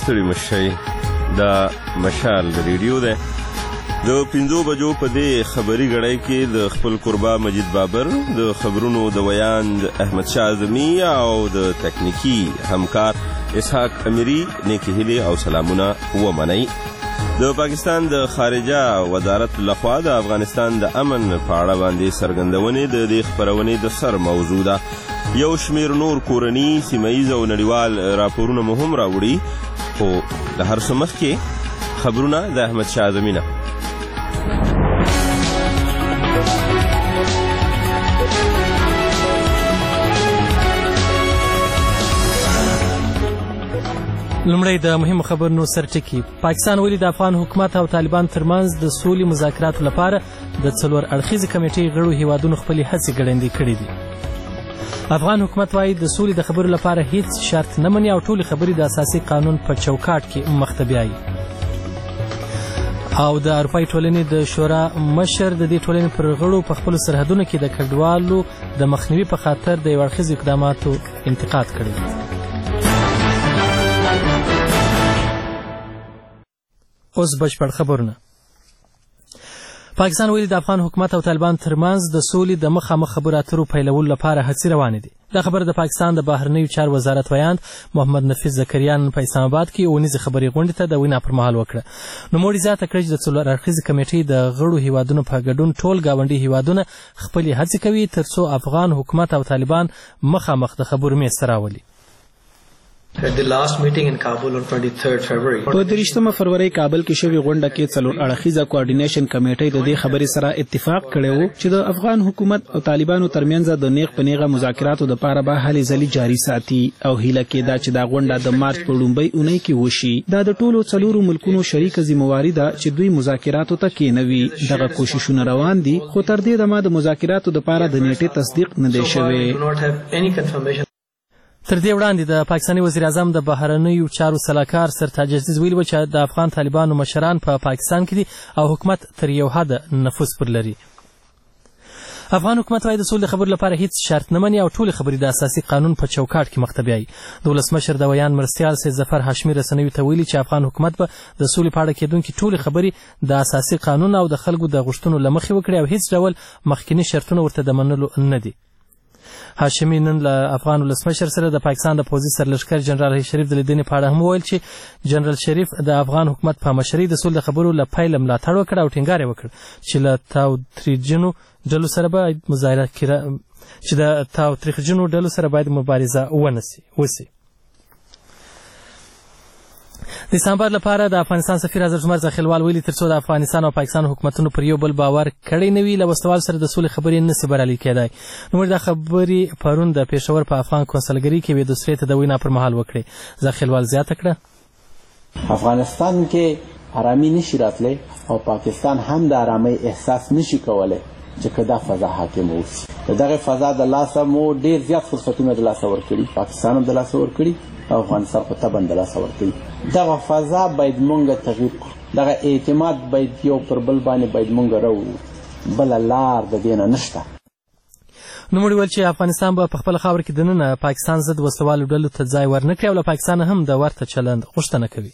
ستړي مه شئ. دا مشال ریډیو دی. د 5 بجو په دې خبري غړۍ کې د خپل قربا مجید بابر، د خبرونو د ویاند احمد شاه اعظمي او د تکنیکی همکار اسحاق امیری نیکی هیلې او سلامونه ومنئ. د پاکستان د خارجه وزارت لخوا د افغانستان د امن په اړه باندې څرګندونې د دې خپرونې د سر موضوع ده. یو شمیر نور کورني، سیمهیز او نړیوال راپورونه مو هم راوړي، خو د هر څه مخکې خبرونه د احمد شاه اعظمي نه. لومړی د مهمو خبرونو سرټکي. پاکستان ولې د افغان حکومت او طالبان ترمنځ د سولې مذاکراتو لپاره د 4 اړخیزې کمیټې غړو هیوادونو خپلې هڅې ګړندۍ کړې دي. افغان حکومت وایي د سولې د خبرو لپاره هیڅ شرط نه مني او ټولې خبرې د اساسي قانون په چوکاټ کې مخته بیایي. او د اروپایي ټولنې د شورا مشر د دې ټولنې پر غړو په خپلو سرحدونو کې د کډوالو د مخنیوي په خاطر د یو اړخیزو اقداماتو انتقاد کړی. اوس بشپړ خبرونه. پاکستان ویلي د افغان حکومت او طالبان ترمنځ د سولې د مخامخ خبرو اترو پیلولو لپاره هڅې روانې دي. دا خبره د پاکستان د بهرنیو چارو وزارت ویاند محمد نفیس زکریا نن په اسلام آباد کې اونیزې خبري غونډې ته د وینا پر مهال وکړه. نوموړي زیاته کړه چې د 4 اړخیزې کمیټې د غړو هیوادونو په ګډون ټول ګاونډي هیوادونه خپلې هڅې کوي ترڅو افغان حکومت او طالبان مخامخ د خبرو میز ته راولي. At the last meeting in Kabul on 23rd February. په 23 فروری کابل کې شوې غونډه کې 4 اړخیزه کوارډینیشن کمیټې د دې خبرې سره اتفاق کړی و چې د افغان حکومت او طالبانو ترمنځ د نیغ په نیغه مذاکراتو لپاره به هلې ځلې جاري ساتي او هیله کېده چې دا غونډه د مارچ په لومړۍ اونۍ کې وشي. دا د ټولو 4 ملکونو شریکه ذمہواری ده چې دوی مذاکراتو ته کېنوي. دغه کوششونه روان دي خو تر دې دمه د مذاکراتو لپاره د نیټې تصدیق نه دی شوی. تر دې وړاندې د پاکستاني وزیر اعظم د بهرنیو چارو سلاکار سر تاج عزیز ویلي و چې د افغان طالبانو مشران په پاکستان کې دي او حکومت تر یو حده نفوذ پر لري. افغان حکومت وايي د سولې خبرو لپاره هیڅ شرط نه مني او ټولې خبرې د اساسي قانون په چوکاټ کې مخته بیایي. د ولسمشر د ویان مرستیال سید ظفر هاشمي رسنیو ته ویلي چې افغان حکومت به د سولې په اړه کېدونکې ټولې خبرې د اساسي قانون او د خلکو د غوښتنو له مخې وکړي او هیڅ ډول مخکینی شرطونه ورته د منلو نه دي. هاشمي نن له افغان ولسمشر سره د پاکستان د پوځي سرلښکر جنرال شریف د لیدنې په اړه هم وویل چې جنرال شریف د افغان حکومت په مشرۍ د سولې د خبرو له پیله ملاتړ وکړ او ټینګار یې وکړ چې له تاوتریخجنو ډلو سره باید مبارزه وسي. د اسلام آباد لپاره د افغانستان سفیر حضرت عمر زاخیلوال ویلي ترڅو د افغانستان او پاکستان حکومتونو پر یو بل باور کړی نه وي له وسوال سره د سولې خبرې نشي بریالي کېدای. نوموړي دا خبرې پرون د پېښور په افغان کونسلګرۍ کې یوې دوسرې ته د وینا پر مهال وکړې. زاخیلوال زیاته کړه افغانستان کې آرامي نشي راتلی او پاکستان هم د آرامۍ احساس نشي کولی چې که دا فضا حاکم اوسي. د دغه فضا د لاسه مو ډېر زیات فرصتونه د لاسه ورکړي، پاکستان هم د لاسه ورکړي او افغانستان په طبعا د لاسه ورکړي. دغه فضا باید مونږ تغییر کړو، دغه اعتماد باید یو پر بل باندې باید مونږ راوړو، بله لار د دې نه نشته. نوموړي ویل چې افغانستان به په خپله خاوره کې دننه پاکستان ضد وسلوالو ډلو ته ځای ورنه کړي او له پاکستان هم د ورته چلند غوښتنه کوي.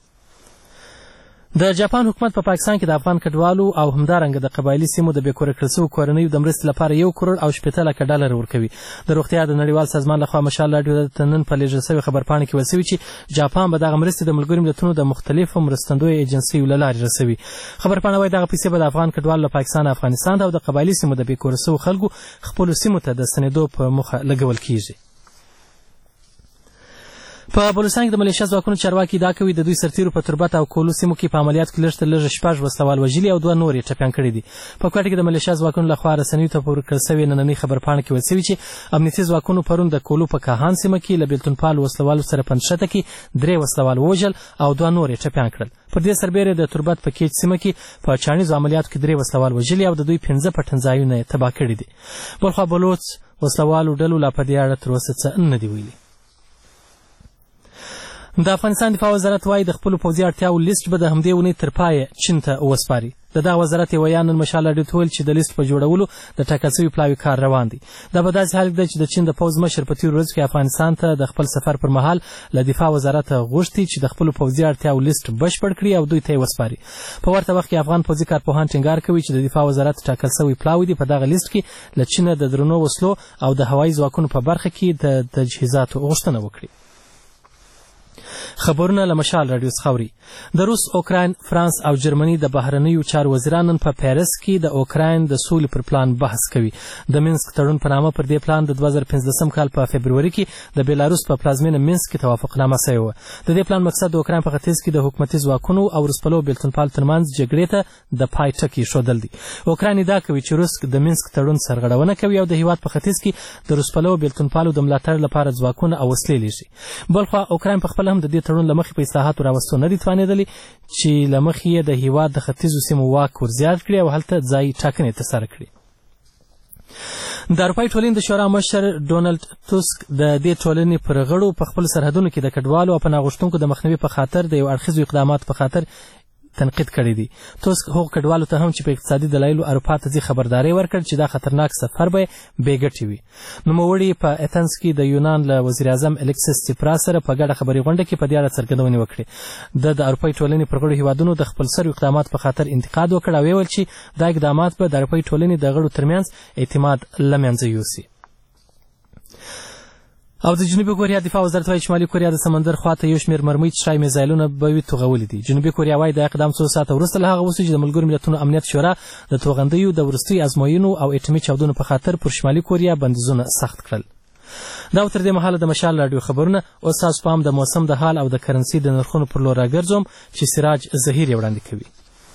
د جاپان حکومت په پاکستان کې د افغان کډوالو او همدارنګه د قبایلي سیمو د بې کوره کړل شویو کورنیو د مرستې لپاره 1,70,00,000 ورکوي. د روغتیا د نړیوال سازمان لخوا مشال راډیو ته نن په لیږل شوې خبرپاڼه کې ویل شوي چې جاپان به دغه مرستې د ملګرو ملتونو د مختلفو مرستندویو ایجنسیو له لارې رسوي. خبرپاڼه وایي دغه پیسې به د افغان کډوالو له پاکستان، افغانستان او د قبایلي سیمو د بې کوره شویو خلکو خپلو سیمو ته د ستنېدو په موخه لګول کېږي. په بلوچستان کې د ملیشیا ځواکونو چارواکي ادعا کوي د دوی سرتیرو په تربت او کولو سیمو کې په عملیاتو کې لږ تر لږه 6 وسلوال وژلي او 2 نور یې ټپیان کړي دي. په کوټه کې د ملیشیا ځواکونو لخوا رسنیو ته ورکړل شوې نننۍ خبرپاڼه کې ویل شوي چې امنیتي ځواکونو پرون د کولو په کاهان سیمه کې له بیلتونپالو وسلوالو سره په نښته کې 3 وسلوال ووژل او 2 نور یې ټپیان کړل. پر دې سربیره د تربت په کیچ سیمه کې په چاڼیزو عملیاتو کې 3 وسلوال وژلي او د دوی 15 پټنځایونه یې تباه کړي دي. بلخوا بلوچ وسلوالو ډلو لا په دې اړه تر اوسه څه نه دي ویلي. د افغانستان دفاع وزارت وايي د خپلو پوځي اړتیاو لیست به د همدې اونۍ تر پایه چین ته وسپاري. د دغه وزارت یو ویان نن مشال راډیو ته ویل چې د لیست په جوړولو د ټاکل شوي پلاوي کار روان دی. دا په داسې حال کې ده چې د چین د پوځ مشر په تېرو ورځو کې افغانستان ته د خپل سفر پر مهال له دفاع وزارت غوښتي چې د خپلو پوځي اړتیاو لیست بشپړ کړي او دوی ته یې وسپاري. په ورته وخت کې افغان پوځي کارپوهان ټینګار کوي چې د دفاع وزارت ټاکل شوي پلاوي دي په دغه لیست کې له چینه د درنو وسلو او د هوایي ځواکونو په برخه کې د تجهیزاتو غوښتنه وکړي. خبرونه له مشال راډیو څخه اوري. د روس، اوکراین، فرانس او جرمني د بهرنیو چارو وزیران نن په پیرس کې د اوکراین د سولې پر پلان بحث کوي. د مینسک تړون په نامه پر دې پلان د 2015 کال په فبروري کې د بیلاروس په پلازمینه مینسک کې توافقنامه شوې وه. د دې پلان مقصد د اوکراین په ختیځ کې د حکومتي ځواکونو او روسپلو بېلتونپالو ترمنځ جګړې ته د پای ټکی ایښودل دي. اوکراین ادعا کوي چې روس د مینسک تړون سرغړونه کوي او د هېواد په ختیځ کې د روسپلو بېلتونپالو د ملاتړ لپاره ځواکونه او وسلې لیږي. بلخوا اوکراین پخپله هم د دې تړون له مخې په اصلاحاتو راوستو نه دي توانېدلي چې له مخې یې د هېواد د ختیځو سیمو واک ورزیات کړي او هلته ځای ټاکنې ترسره کړي. د اروپایي ټولنې د شورا مشر ډونالډ توسک د دې ټولنې پر غړو په خپلو سرحدونو کې د کډوالو او پناه غوښتونکو د مخنیوي په خاطر د یو اړخیزو اقداماتو په خاطر تنقید کړی دی. توسک هغو کډوالو ته هم چې په اقتصادي دلایلو اروپا ته ځي خبرداری ورکړ چې دا خطرناک سفر به بې ګټې وي. نوموړي په اتنز کې د یونان له وزیر اعظم الیکسیس سیپراس سره په ګډه خبري غونډه کې په دې اړه څرګندونې وکړې. د اروپایي ټولنې پر غړو هیوادونو د خپلسرو اقداماتو په خاطر انتقاد وکړ او ویل چې دا اقدامات به د اروپایي ټولنې د غړو ترمنځ اعتماد له منځه یوسي. او د جنوبي کوریا دفاع وزارت وایي شمالي کوریا د سمندر خواته یو شمېر مرمۍ څښاک میزایلونه به وي توغولي دي. جنوبي کوریا وایي دا اقدام څو ساعته وروسته له هغه وشو چې د ملګرو ملتونو امنیت شورا د توغندیو د وروستیو ازموینو او اټومي چاودنو په خاطر پر شمالي کوریا بندیزونه سخت کړل. دا تر دې مهاله د مشال راډیو خبرونه. اوس تاسو پام د موسم د حال او د کرنسي د نرخونو پر لور راګرځوم چې سراج ظهیر یې وړاندې کوي.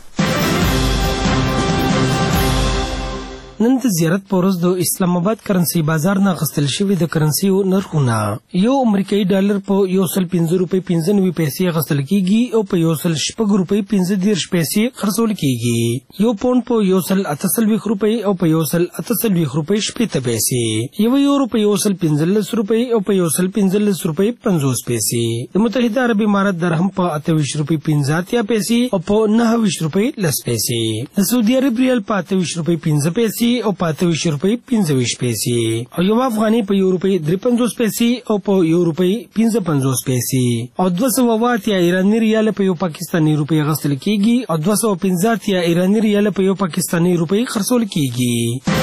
نن د زیارت په ورځ د اسلام آباد کرنسي بازار نه اخیستل شوي د کرنسیو نرخونه یو امریکایي ډالر په 105 روپۍ 95 پیسې اخیستل کیږي او په 106 روپۍ 15 پیسې خرڅول کیږي. یو پونډ په 128 روپۍ او په 128 روپۍ 80 پیسې. یو یورو په 115 روپۍ او په 115 روپۍ 50 پیسې. د متحده عرب امارات درهم په 28 روپۍ 50 پیسې او په 29 روپۍ 10 پیسې. د سعودي عرب ریال په 28 روپۍ 5 پیسې او په 28 روپۍ 25 پیسې. او یو افغاني په 1 روپۍ 53 پیسې او په 1 روپۍ 55 پیسې. او 208 ایراني ریال په یو پاکستاني روپۍ اخیستل کیږي او 250 ایراني ریال په یو پاکستاني روپۍ خرڅول کیږي.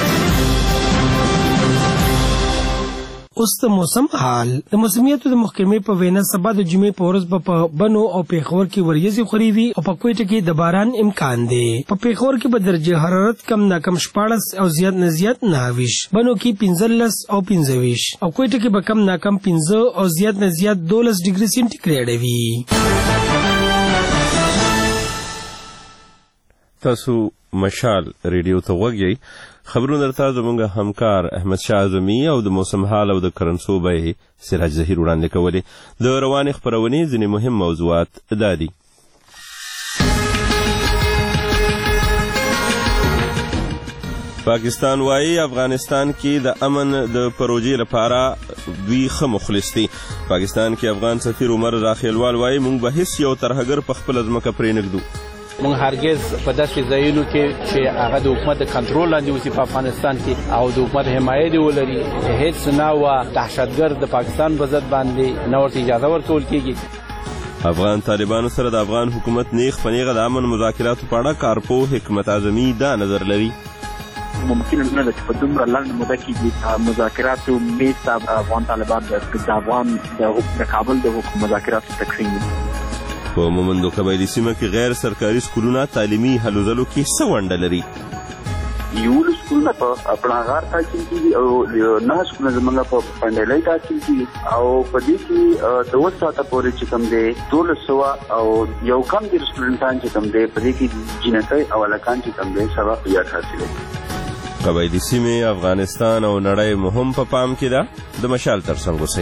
اوس د موسم حال. د موسمیاتو د محکمې په وینا سبا د جمعې په ورځ په بنو او پیښور کې وریځې خوري وي او په کوټه کې د باران امکان دی. په پیښور کې به درجه حرارت کم نه کم 14 او زیات نه زیات 29. بنو کې 15 او 25 او کوټه کې به کم نه کم 15 او زیات نه زیات 12 ډیګري سنټیګریډ وي. تاسو مشال ریډیو ته وګورئ. خبرونه درته زموږ همکار احمد شاه اعظمي او د موسم حال او د کرنسو بیې سراج ظهیر وړاندې کولې. د روانې خپرونې ځینې مهم موضوعات دا دي: پاکستان وایي افغانستان کې د امن د پروژې لپاره دوی ښه مخلص دي. پاکستان کې افغان سفیر عمر راخیلوال وایي موږ به هیڅ یو ترهګر په خپله ځمکه پرېنږدو. موږ هرگز په داسې ځایونو کې چې هغه د حکومت د کنټرول لاندې اوسي په افغانستان کې او د حکومت حمایت دې ولري هیڅ نه وه دهشتګرد د پاکستان په ضد باندې نه ورته اجازه ورکول کېږي. افغان طالبانو سره د افغان حکومت نیغ په نیغه د امن مذاکراتو په اړه کارپوه حکمت اعظمي دا نظر لري: ممکن نه ده چې په دومره لنډه موده کې د مذاکراتو میز ته افغان طالبان د افغان د کابل د مذاکراتو تقسیم وي. په مومندو قبایلي سیمه کې غیر سرکاري سکولونه تعلیمي هلو ځلو کې څه ونډه لري؟ 11 سکولونه په پړاغار تحصیل کېږي او 9 سکولونه زموږ په پنډلۍ تحصیل کېږي او په دې کې د 2 ساعته پورې چې کوم دی 1200 او یو کم د سټوډنټان چې کوم دی په دې کې جنکۍ او هلکان چې کوم دی سبق یاد حاصلوي. قبایلي سیمې افغانستان او نړۍ مهم په پام کې ده. د مشال ترڅنګ اوسئ.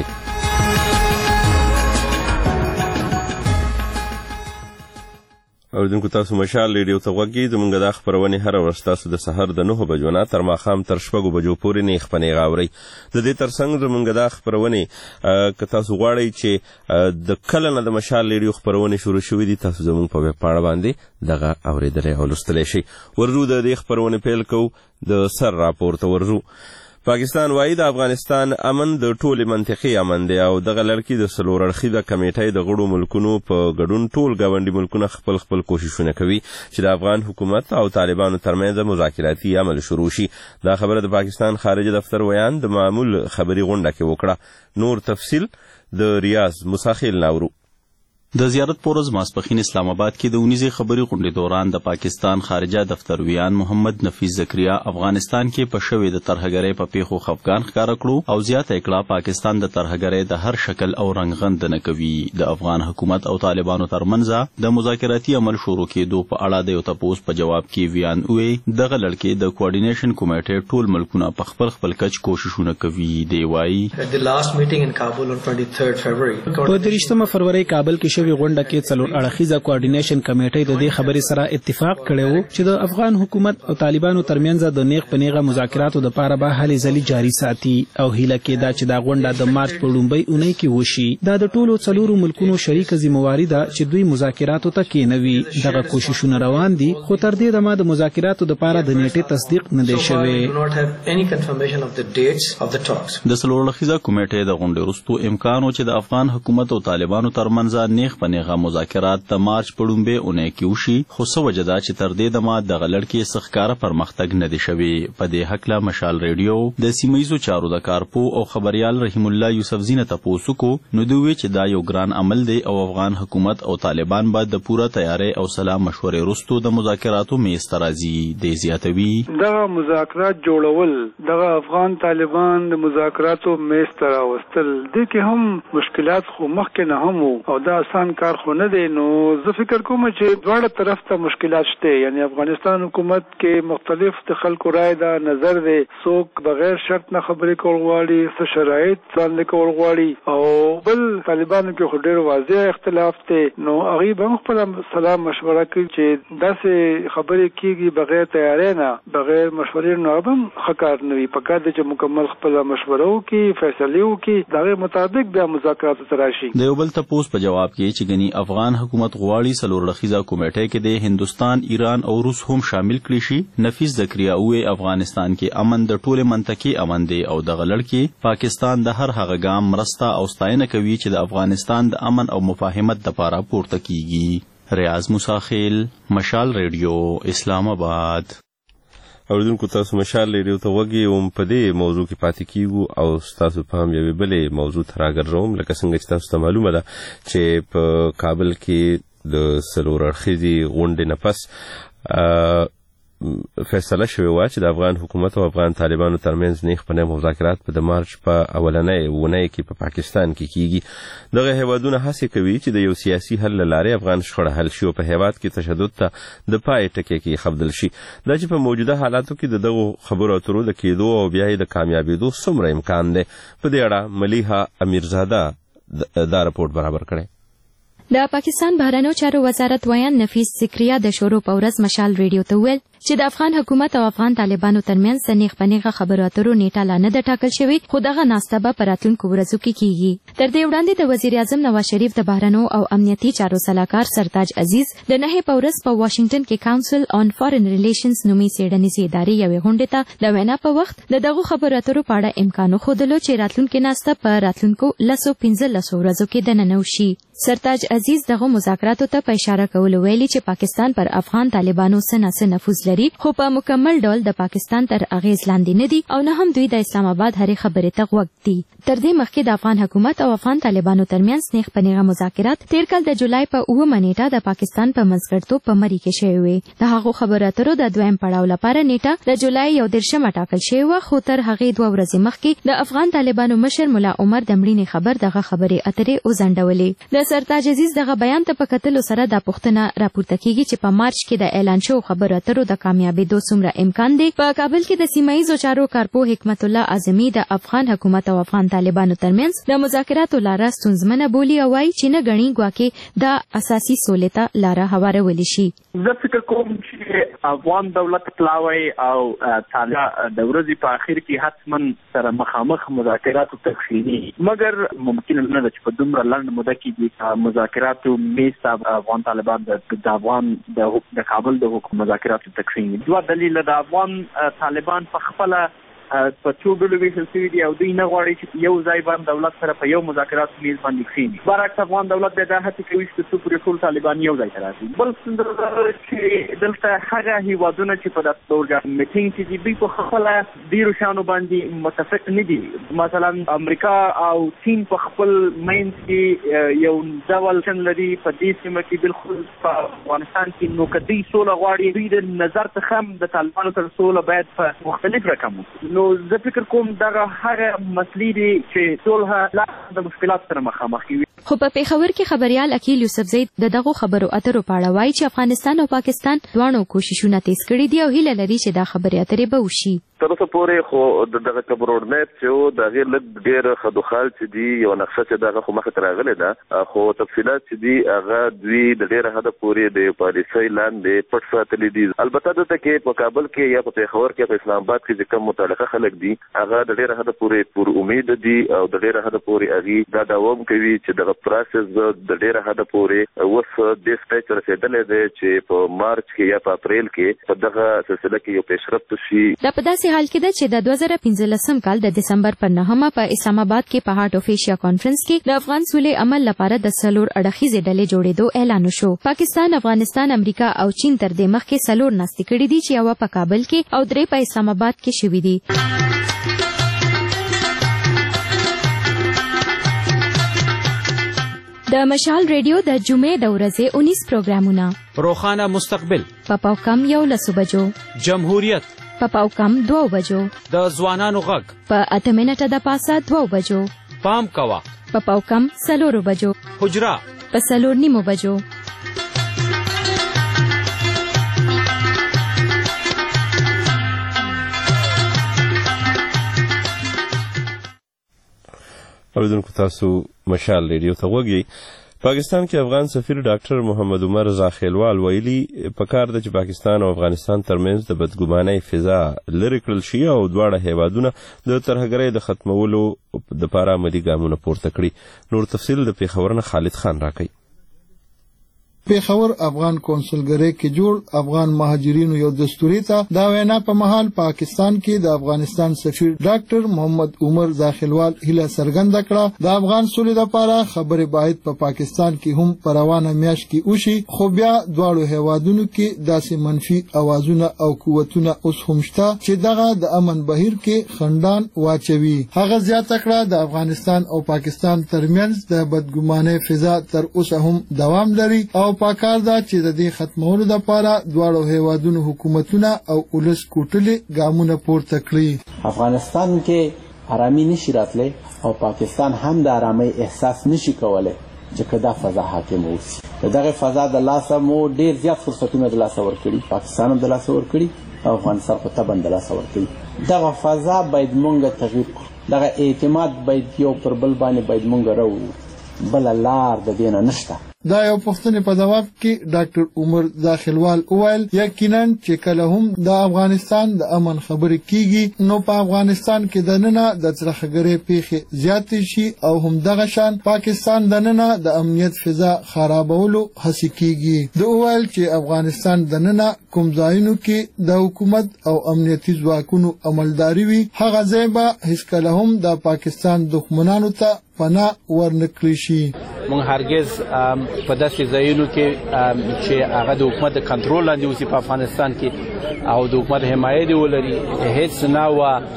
اوریدونکو تاسو مشال ریډیو ته غوږ یې. زموږ دا خپرونې هره ورځ تاسو د سحر د 9 بجو نه تر ماښام تر 6 بجو پورې نیغ په نیغه اورئ. د دې ترڅنګ زموږ دا خپرونې که تاسو غواړئ چې د کله نه د مشال ریډیو خپرونې شروع شوي دي، تاسو زموږ په ویب پاڼه باندې دغه اورېدلی او لوستلی شئ. ورځو د دې خپرونې پیل کوو. د سر راپور ته ورځو. پاکستان وایي د افغانستان امن د ټولې منطقې امن دی او دغه لړ د 4 اړخیزه کمیټۍ د غړو ملکونو په ګډون ټول ګاونډي ملکونه خپل کوششونه کوي چې د افغان حکومت او طالبانو ترمنځ مذاکراتي عمل شروع شي. دا خبره د پاکستان خارجه دفتر ویان د معمول خبري غونډه کې وکړه. نور تفصیل د ریاض مساخیل ناورو. د زیارت پورز ماسپخین اسلام آباد کې د اونیزه خبري غونډې دوران د پاکستان خارجه دفتر ویان محمد نفیس زکریا افغانستان کې په شوې د ترهګرۍ په پیښو خفګان ښکاره کړو او زیاته کړه پاکستان د ترهګرۍ د هر شکل او رنګ غند نه کوي. د افغان حکومت او طالبانو ترمنځ د مذاکراتي عمل شروع کېدو په اړه د یو تپوس په جواب کې ویان وې دغه لړ د کوارډینیشن کمیټې ټول ملکونه په خپل کچ کوششونه کوي. دی وایي the last meeting in Kabul on 23rd February په 23 فروری کابل کې شوې غونډه کې 4 اړخیزه کوارډینیشن کمیټې د دې خبرې سره اتفاق کړی و چې د افغان حکومت او طالبانو ترمنځ د نیغ په نیغه مذاکراتو لپاره به هلې ځلې جاري ساتي او هیله کېده چې دا غونډه د مارچ په لومړۍ اونۍ کې وشي. دا د ټولو 4 ملکونو شریکه ذمہواری ده چې دوی مذاکراتو ته کېنوي. دغه کوششونه روان دي خو تر دې دمه د مذاکراتو لپاره د نیټې تصدیق نه دی شوی. د 4 اړخیزه کمیټې د غونډې وروسته امکان و چې د افغان حکومت او طالبانو ترمنځ نیغ په نیغه مذاکرات د مارچ په لومړۍ اونۍ کې وشي، خو څه وجه ده چې تر دې دمه دغه لړ کې څه ښکاره پرمختګ نه دی شوی. په دې هکله مشال ریډیو د سیمه ییزو چارو د کارپو او خبریال رحیم الله یوسفزي نه تپوس وکړو. نو دوی وایي چې دا یو ګران عمل دی او افغان حکومت او طالبان به د پوره تیاری او سلا مشورې وروسته د مذاکراتو میز ته راځي. دی زیاتوي دغه مذاکرات جوړول دغه افغان طالبان د مذاکراتو میز ته راوستل دې کې هم مشکلات خو مخکې نه هم او دا آسان کار خو نه دی. نو زه فکر کوم چې دواړه طرف ته مشکلات شته، یعنی افغانستان حکومت کې مختلف د خلکو رائے دا نظر دی، څوک بغیر شرط نه خبرې کول غواړي، څه شرایط ځان لیکول غواړي، او بل طالبانو کې خو ډېر واضح اختلاف دی. نو هغوی به هم خپله سلا مشوره کوي چې داسې خبرې کېږي بغیر تیاری نه بغیر مشورې نه به هم ښه کار نه وي. پکار دی چې مکمل خپله مشوره وکړي، فیصلې وکړي، د هغې مطابق بیا مذاکراتو ته راشي. د یو بل تپوس په جواب کې چې ګني افغان حکومت غواړي 4 اړخیزه کمیټې کې د هندوستان، ایران او روس هم شامل کړي شي. نفیس زکریا وې افغانستان کې امن د ټوله منطقې امن دی او دغه لړ کې پاکستان د هر هغه ګام مرسته او ستاینه کوي چې د افغانستان د امن او مفاهمت لپاره پورته کیږي. ریاض مساخیل، مشال ریډیو، اسلام آباد. اوریدونکو تاسو مشال ریډیو ته غوږ یې. په دې موضوع کې پاتې کیږو او ستاسو په هم یوې بلې موضوع ته راګرځوم. لکه څنګه چې تاسو ته معلومه ده چې په کابل کې د 4 اړخیزې غونډې نه پس فیصله شوې وه چې د افغان حکومت او افغان طالبانو ترمنځ نیغ په نیغه مذاکرات په د مارچ په اولنۍ اونۍ کې په پاکستان کې کیږي. دغه هیوادونه هڅې کوي چې د یو سیاسي حل له لارې افغان شخړه حل شي او په هیواد کې تشدد ته د پای ټکی کې ایښودل شي. دا چې په موجوده حالاتو کې د دغو خبرو اترو د کېدو او بیا یې د کامیابېدو څومره امکان دی، په دې اړه ملیحه امیرزاده دا رپورټ برابر کړی. د پاکستان بهرنیو چارو وزارت ویان نفیس زکریا د شروع په ورځ مشال ریډیو ته ویل چې د افغان حکومت او افغان طالبانو ترمنځ د نیغ په نیغه خبرو اترو نیټه لا نه ده ټاکل شوې، خو دغه ناسته به په راتلونکو ورځو کې کیږي. تر دې وړاندې د وزیر اعظم نواز شریف د بهرنیو او امنیتي چارو سلاکار سرتاج عزیز د 9 په ورځ په واشنگټن کې کاونسل آن فارن ریلیشنز نومي څېړنیزې ادارې یوې غونډې ته د وینا په وخت د دغو خبرو اترو په اړه امکان وښودلو چې راتلونکې ناسته په راتلونکو 15 ورځو کې دننه وشي. سرتاج عزیز دغه مذاکراتو ته په اشاره کولو ویلي چې پاکستان پر افغان طالبانو څه نفوذ لري، خو په مکمل ډول د پاکستان تر اغیز لاندې نه دي او نه هم دوی د اسلام آباد هرې خبرې ته غوږ دي. تر دې مخکې د افغان حکومت او افغان طالبانو ترمنځ نیغ په نیغه مذاکرات تیر کال د جولای په 9 نیټه د پاکستان په منځګړیتوب په مری کې شوې وې. د هغو خبرو اترو د دویم پړاو لپاره نیټه د جولای 11 ټاکل شوې وه، خو تر هغې 2 ورځې مخکې د افغان طالبانو مشر ملا عمر د مړینې خبر دغه خبرې اترې وځنډولې. د سرتاج عزیز دغه بیان ته په کتلو سره د پوښتنه راپورته کیږي چې په مارچ کې د اعلان شوو خبرو اترو د کامیابېدو څومره امکان دی. په کابل کې د سیمه ییزو چارو کارپوه حکمت الله اعظمي د افغان حکومت او افغان طالبانو ترمنځ د مذاکراتو لاره ستونزمنه بولي او وایي چې نه ګڼي ګواکې د اساسي سولې ته لاره هوارولی شي. زه فکر کوم چې افغان دولت پلاوی او طالبان د ورځې په اخر کې حتما سره مخامخ مذاکراتو تکفینی، مګر ممکن نه ده چې په دومره لنډ موده کې د مذاکراتو میز ته افغان طالبان د افغان د کابل د حکومت مذاکراتو تکفینی. دوه دلیل د افغان طالبان په خپل په څو ډلو ویشل شوي دي او دوی نه غواړي چې یو ځای باندې دولت سره په یو مذاکراتو میز باندې کښېني. برعکس افغان دولت بیا دا هڅې کوي چې څو پورې ټول طالبان یو ځای ته راشي. بل چې دلته هغه هیوادونه چې په داسې ډول میټینګ کې دي دوی په خپله ډېرو شیانو باندې متفق نه دي. مثلا امریکا او چین په خپل منځ کې یو ډول شن لري په دې سیمه کې، بالخصوص په افغانستان کې. نو که دوی سوله غواړي دوی د نظر څخه هم د طالبانو سره سوله باید په مختلف رقم وکړي. نو زه فکر کوم دغه هغه مسلې دي چې صلح لا د مشکلات سره مخامخ وي. خو په پیښور کې خبريال اکیل یوسفزی دغه خبرو اترو په اړه وایي چې افغانستان او پاکستان دواړو کوششونه تیز کړي دي او هیله لري چې دا خبرې اترې به وشي. تر اوسه پورې خو دغه کوم روډ میپ چې د هغې لږ ډېر خدوخال چې دي یو نقشه چې دغه خو مخې ته راغلې ده، خو تفصیلات چې دي هغه دوی د ډېره حده پورې د پالیسۍ لاندې پټ ساتلي دي. البته دلته کې په کابل کې یا په پیښور کې په اسلام آباد کې چې کوم متعلقه خلک دي هغه د ډېره حده پورې پر امید دي او د ډېره حده پورې هغې دا دوام کوي چې دغه پروسس د ډېره حده پورې اوس دې سټیج ته رسېدلی دی چې په مارچ کې یا په اپریل کې په دغه سلسله کې یو پیشرفت شي. دا په داسې حال کې ده چې د 2015 کال د دسمبر پر 9 په اسلام آباد کې په هارت اف ایشیا کانفرنس کې د افغان سولې عمل لپاره د څلور اړخیزې ډلې جوړېدو اعلان وشو. پاکستان، افغانستان، امریکا او چین تر دې مخکې څلور ناستې کړې دي چې یوه په کابل کې او درې په اسلام آباد کې شوي دي. د مشال ریډیو د جمعې د ورځې 19 پروګرامونه: روښانه مستقبل، په پاوکم 11 بجو، جمهوریت، په پاوکم 2 بجو، د ځوانانو غږ، په 8 منټه د پاسه 2 بجو، پام کوا، په پاوکم 4 بجو، حجرا، په 4:30 بجو. اوریدونکو تاسو مشال ریډیو ته غوږی. پاکستان کې افغان سفیر ډاکټر محمد عمر زاخیلوال ویلي پکار ده چې پاکستان او افغانستان ترمنځ د بدګمانۍ فضا لرې کړل شي او دواړه هیوادونه د ترهګرۍ د ختمولو دپاره عملي ګامونه پورته کړي. نور تفصیل د پیښور نه خالد خان راکوي. پیښور افغان کونسلګرۍ کې جوړ افغان مهاجرینو یو دستوري ته دا وینا په مهال پاکستان کې د افغانستان سفیر ډاکټر محمد عمر زاخیلوال هیله څرګنده کړه د افغان سولې لپاره خبرې باید په پاکستان کې هم په روانه میاشت کې وشي، خو بیا دواړو هیوادونو کې داسې منفي اوازونه او قوتونه اوس هم شته چې دغه د امن بهیر کې خنډان واچوي. هغه زیاته کړه د افغانستان او پاکستان ترمنځ د بدګمانۍ فضا تر اوسه هم دوام لري او پکار ده چې د دې ختمولو لپاره دواړو هیوادونو حکومتونه او ولس کوټلې ګامونه پورته کړي. افغانستان کې آرامي نشي راتلی او پاکستان هم د آرامۍ احساس نشي کولی چې که دا فضا حاکم اوسي. د دغه فضا د لاسه مو ډېر زیات فرصتونه د لاسه ورکړي، پاکستان هم د لاسه ورکړي او افغانستان خو طبعا د لاسه ورکړي. دغه فضا باید مونږ تغییر کړو، دغه اعتماد باید یو پر بل باندې باید مونږ راوړو، بله لار د دې نه نشته. دا یو پوښتنې په ځواب کې ډاکټر عمر زاخیلوال وویل یقینا چې کله هم د افغانستان د امن خبرې کیږي نو په افغانستان کې دننه د ترهګرۍ پیښې زیاتې شي او هم دغه شان پاکستان دننه د امنیت فضا خرابولو هڅې کیږي. د وویل چې افغانستان دننه کوم ځایونو کې د حکومت او امنیتي ځواکونو عملداري وي هغه ځای به هیڅکله هم د پاکستان دښمنانو ته پناه ورنکړي شي. مونږ هرگز په داسې ځایونو کې چې هغه د حکومت د کنټرول لاندې اوسي په افغانستان کې او د حکومت حمایت ولري هیڅ نه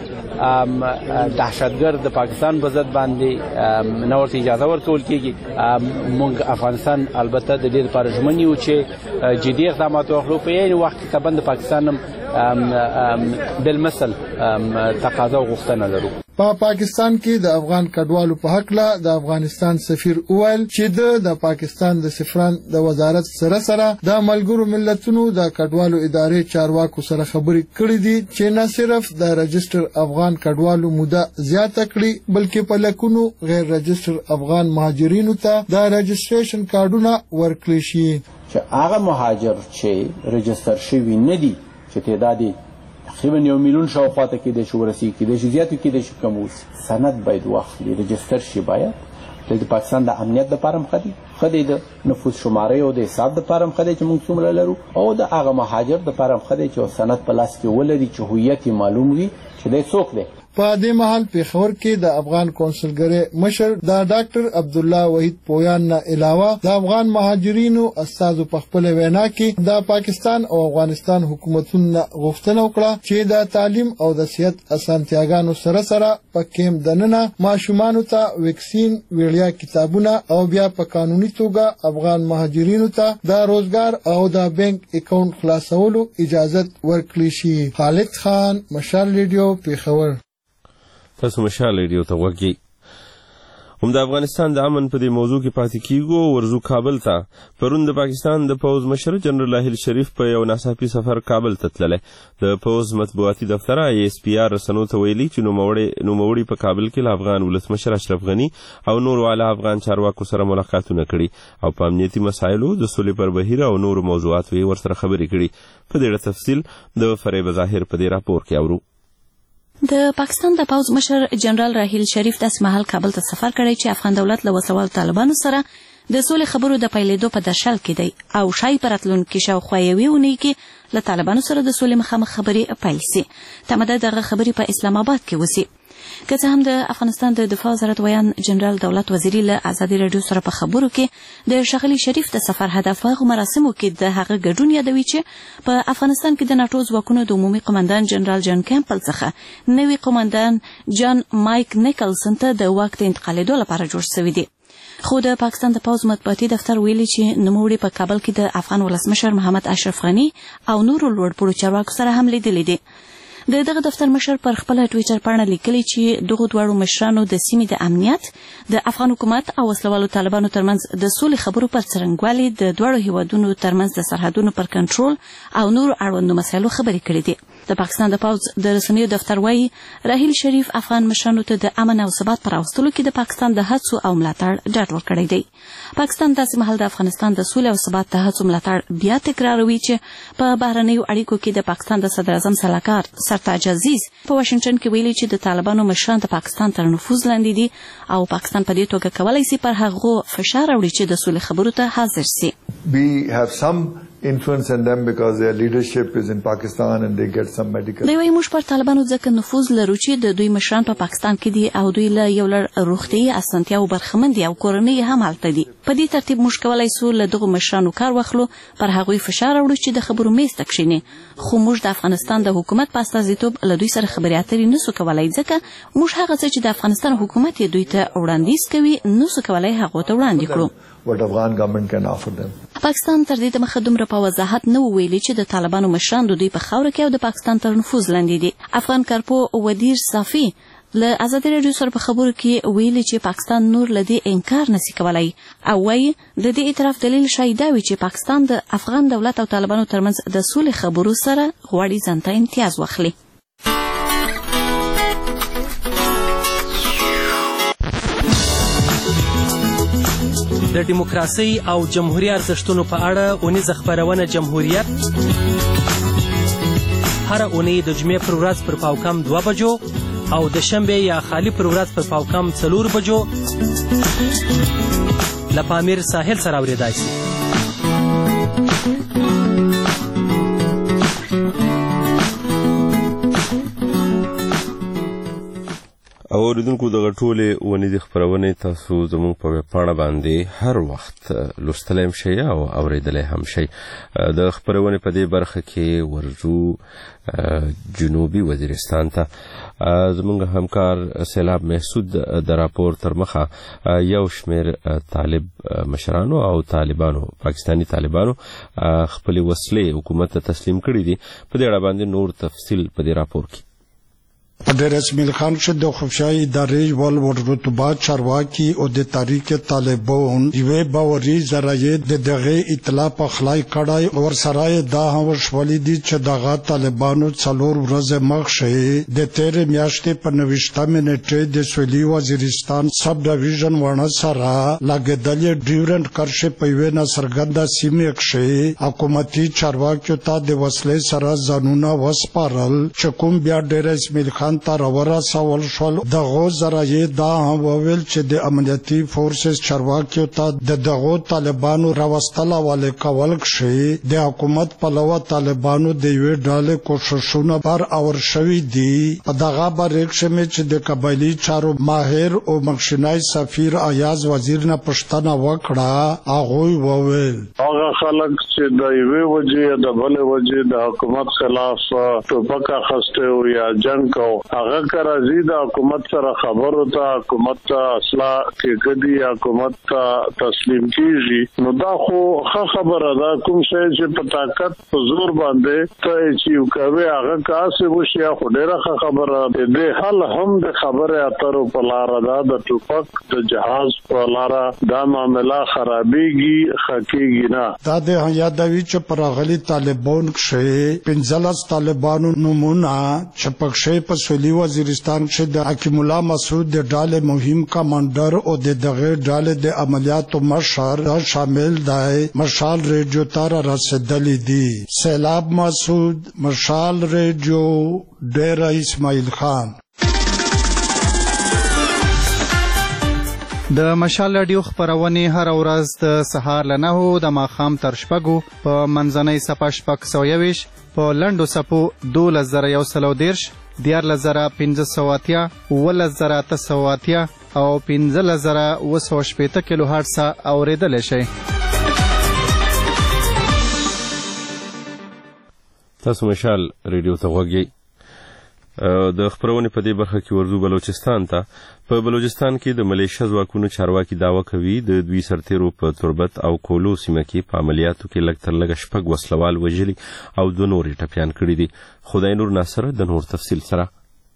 دهشتګرد د پاکستان په ضد باندې نه ورته اجازه ورکول کېږي. موږ افغانستان البته د دې لپاره ژمن یو چې جدي اقدامات واخلو، په یعنې وخت کې طبعا د پاکستان هم بالمثل تقاضا او غوښتنه لرو. پاکستان کې د افغان کډوالو په حق له د افغانستان سفیر وویل چې د پاکستان د سفران د وزارت سره د ملګرو ملتونو د کډوالو ادارې چارواکو سره خبرې کړې دي چې نه صرف د رجستر افغان کډوالو موده زیاته کړي بلکې په لکونو غیر رجستر افغان مهاجرینو ته د رجستریشن کارډونه ورکړي شي. چې هغه مهاجر چې رجستر شوي نه دي چې تعداد تقریبا 1 میلیون شاوخوا ته کېدای شي ورسېږي کېدای شي زیات کېدای شي کم اوسي سند باید واخلي رجستر شي باید د پاکستان د امنیت دپاره هم ښه دی د نفوس شمارۍ او د حساب دپاره هم ښه دی چې موږ څومره لرو او د هغه مهاجر دپاره هم ښه دی چې سند په لاس کې ولري چې هویت یې معلوم وي چې دی څوک دی. په دې مهال پیښور کې د افغان کونسلګرۍ مشر د ډاکټر عبدالله وحید پویان نه علاوه د افغان مهاجرینو استازو په خپل وینا کې د پاکستان او افغانستان حکومتونو غوښتنه وکړه چې د تعلیم او د صحت اسانتیاګانو سره په کېم دننه ماشومانو ته ویکسین ویړیا کتابونه او بیا په قانوني توګه افغان مهاجرینو ته د روزګار او د بانک اکاونټ خلاصولو اجازه ورکړي شي. خالد خان، مشال ریډیو، پیښور. تاسو مشال ریډیو ته وګورئ. هم د افغانستان د امن په دې موضوع کې پاتې کیږو. ورزو کابل ته پرون د پاکستان د پوز مشر جنرال راحیل شریف په یو ناڅاپي سفر کابل ته تللی. د پوز مطبوعاتي دفتر ISPR رسنو ته ویلي چې نوموړي په کابل کې له افغان ولسمشر اشرف غني او نورو اعلی افغان چارواکو سره ملاقاتونه کړي او په امنیتي مسایلو د سولې پر بهیر او نورو موضوعاتو یې ورسره خبرې کړي. په دې تفصیل د فریب ظاهر په دې راپور کې اورو. د پاکستان د پوز مشر جنرال راحیل شریف داسې مهال کابل ته سفر کړی چې افغان دولت له وسوال طالبانو سره د سولې خبرو د پیلېدو په درشل کې دی او شای په راتلونکي شاوخوا یوې اونۍ کې له طالبانو سره د سولې مخامخ خبرې پیل سي. تمه ده دغه خبرې په اسلام آباد کې وسي. که څه هم د افغانستان د دفاع وزارت ویان جنرال دولت وزیری له ازادي راډیو سره په خبرو کې د ښاغلي شریف د سفر هدف په مراسمو کې د هغه ګډون یادوي چې په افغانستان کې د ناټو ځواکونو د عمومي قومندان جنرال جان کیمپل څخه نوي قومندان جان مایک نیکلسن ته د واک د انتقالېدو لپاره جوړ شوی دی. خو د پاکستان د پوز مطبوعاتي دفتر ویلي چې نوموړي په کابل کې د افغان ولسمشر محمد اشرف غني او نورو لوړپوړو چارواکو سره هم لیدلي دي. دغه دفتر مشر پر خپل ټویټر باندې لیکلي چې دغه دوړو مشرانو د سیمې د امنیت د افغان حکومت او وسلوالو طالبانو ترمنځ د سولې خبرو پر څرنګوالي د دوړو هیوادونو ترمنځ د سرحدونو پر کنټرول او نور اړوندو مسایلو خبرې کړې دي. د پاکستان د پوز د رسنیو دفتر وایي راحیل شریف افغان مشرانو ته د امن او ثبات پر راوستلو کې د پاکستان د هڅو او ملاتړ ډاډ ورکړی دی. پاکستان داسې مهال د افغانستان د سولې او ثبات د هڅو ملاتړ بیا تکراروي چې په بهرنیو اړیکو کې د پاکستان د صدر اعظم سلاکار سرتاج عزیز په واشنگټن کې ویلي چې د طالبانو مشران د پاکستان تر نفوذ لاندې دي او پاکستان په دې توګه کولی شي پر هغو فشار راوړي چې د سولې خبرو ته حاضر شي. We have some influence on them because their leadership is in Pakistan and they get some medical. دوی وايي موږ پر طالبانو ځکه نفوذ لرو چې د دوی مشران په پاکستان کې دي او دوی له یو لړ روغتیايي اسانتیاو برخمن دي او کورنۍ هم هلته دي. په دې ترتیب موږ کولی شو له دغو مشرانو کار واخلو پر هغوی فشار راوړو چې د خبرو میز ته کښیني. خو موږ د افغانستان د حکومت په استازیتوب له دوی سره خبرې اترې نسو کولی ځکه موږ هغه څه چې د افغانستان حکومت یې دوی ته وړاندیز کوي نسو کولی هغو ته وړاندې کړو. What Afghan government can offer them. پاکستان تر دې دمخه دومره په وضاحت نه ویلي چې د طالبانو مشران د دوی په خاوره کې او د پاکستان تر نفوذ لاندې دي. افغان کارپو ودیر صافي له ازادي راډیو سره په خبرو کې ویلي چې پاکستان نور له دې انکار نشي کولای او وايي د دې اعتراف دلیل شاید وي چې پاکستان د افغان دولت او طالبانو ترمنځ د سولې خبرو سره غواړي ځان ته امتیاز واخلي. د دیموکراسي او جمهوریت ارزښتونو په اړه اونیزه خپرونه جمهوریت هر اونۍ د جمعې پر ورځ پر پاوکم 2 بجو او د شنبې یا خالی پر ورځ پر پاوکم 4 بجو له پامیر ساحل سره اورېدای شي. او اوریدونکو دغه ټولې ونیزې خپرونې تاسو زموږ په ویبپاڼه باندې هر وخت لوستلی هم شئ او اورېدلی هم شئ. د خپرونې په دې برخه کې ورځو جنوبي وزیرستان ته زموږ همکار سیلاب محسود د راپور تر مخه یو شمېر طالب مشرانو او طالبانو پاکستاني طالبانو خپلې وسلې حکومت ته تسلیم کړي دي. په دې اړه باندې نور تفصیل په دې راپور کې. ډېر اسماعیل خان چې د خفشای ادارې ول رتبات چارواکي او د تحریک طالبان یوه باوري ذرایع د دغه اطلاع په خلای کړای او سرای دا هم شولې دي چې دغه طالبانو څلور ورځې مخکې د 13 میاشتې په 90 منټه د سویلي وزیرستان سب ډیویژن ونه سره لاګدل ډیورنت کرشه په وینا سرګندا سیمه کې حکومتي چارواکیو ته د وسلې سره ځانونه وسپارل چې کوم بیا ډېر اسماعیل خان ترورا سوال شول دغه ذرایع دا هم ویل چې د امنیتي فورسز چارواکیو ته دغه طالبانو راوستل ولې کول شي د حکومت په لور طالبانو د یو ډالې کوششونه پر اور شوی دي په دغه باندې چې د قبایلی چارو ماهر او مخشنای سفیر ایاز وزیر نه پښتنه وکړه هغه وویل هغه خلک چې د یوې وجې د بلې وجې د حکومت خلاف ټوپک اخیسته او یا جنگ کو هغه کرازي د حکومت سره خبرو ته حکومت ته اصلاح کې کدي حکومت ته تسلیم کیږي نو دا خو خبره ده کوم شی چې په طاقت په زور باندې ته چې یو کوي هغه کاسه وشي خو ډیره خبره ده د حل هم د خبره اترو په لار ده د ټوپک د جهاز په لار دا معاملہ خرابېږي خکېږي نه دا د یادوي چې پرغلي طالبان کې 15 طالبانو نمونه چې پکښې په سویلي وزیرستان کې د حکیم الله مسعود د ډالې مهم کمانډر او دغه ډالې د عملیاتو مشر شامل دی مشال ریډیو تر رسیدلی دي سیلاب مسعود مشال ریډیو ډیر اسماعیل خان د مشال رادیو خبرونه هر ورځ د سهار له 9 د ماښام تر 6 په منځنۍ صفه 620 په لندو صفو 2110 14580 11880 او 15980 کیلو هرتز اوریدل شي. تاسو مشال ریډیو ته غوږی د خبرونه په دې برخه کې ورزو بلوچستان ته په بلوچستان کې د ملیشیا ځواکونو چارواکي داوا کوي د دوی سرتیرو په تربت او کولو سیمه کې په عملیاتو کې لږ تر لږه شپږ وسلوال وژلي او 2 نور ټپیان کړي دي. خدای نور ناصر د نور تفصیل سره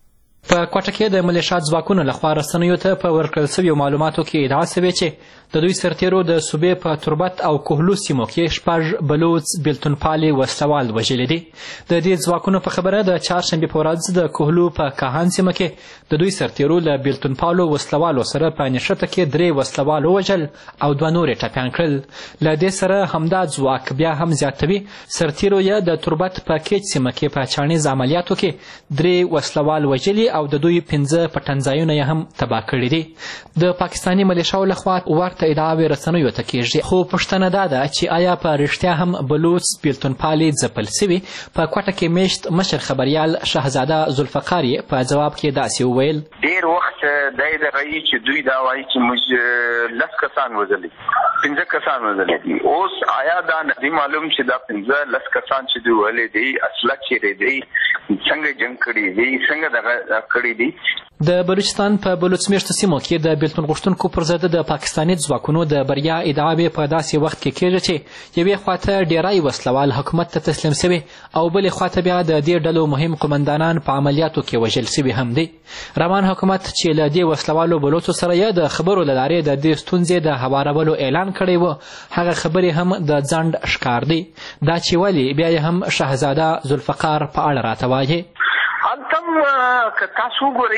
په کوټه کې د ملیشیا ځواکونو لخوا رسنیو ته په ورکړل شویو معلوماتو کې ادعا شوې چې د دوی سرتیرو د صوبې په تربت او کوهلو سیمو کې شپږ بلوچ بیلتونپالې وسلوال وژلي دي. د دې ځواکونو په خبره د چهارشنبې په ورځ د کوهلو په کاهان سیمه کې د دوی سرتیرو له بیلتونپالو وسلوالو سره په نښته کې 3 وسلوال ووژل او 2 نور ټپیان کړل. له دې سره همدا ځواک بیا هم زیاتوي سرتیرو یې د تربت په کیچ سیمه کې په چاڼیز عملیاتو کې 3 وسلوال وژلي او د دوی 15 پټنځایونه یې هم تباه کړي دي. د پاکستاني ملیشیاو لخوا ورته ادعاوې رسنیو ته کېږي خو پوښتنه دا ده چې آیا په رښتیا هم بلوچ بیلتونپالې ځپل سوي. په کوټه کې میشت مشر خبریال شهزاده ذوالفقار یې په جواب کې داسې وویل ډېر وخت دی دغه چې دوی دا وایي چې موږ 10 کسان وژلي 15 کسان وژلي دي. اوس آیا دا نه دی معلوم چې دا 15 کسان چې دوی وژلي دي اصله چیرې دي څنګه جنګ کړي دي څنګه دغه کړي دي. د بلوچستان په بلوچ میشتو سیمو کې د بیلتون غوښتونکو پر ضد د پاکستاني ځواکونو د بریا ادعاوې په داسې وخت کې کېږي چې یوې خواته ډیری وسلوال حکومت ته تسلیم سوي او بلې خواته بیا د دې ډلو مهم قمندانان په عملیاتو کې وژل سوي هم دي. روان حکومت چې له دې وسلوالو بلوچو سره یې د خبرو له لارې د دې ستونزې د هوارولو اعلان کړی و هغه خبرې هم د ځنډ ښکار دي. دا چې ولې بیا یې هم شهزاده ذوالفقار په اړه راته وایي التم که تاسو ګورئ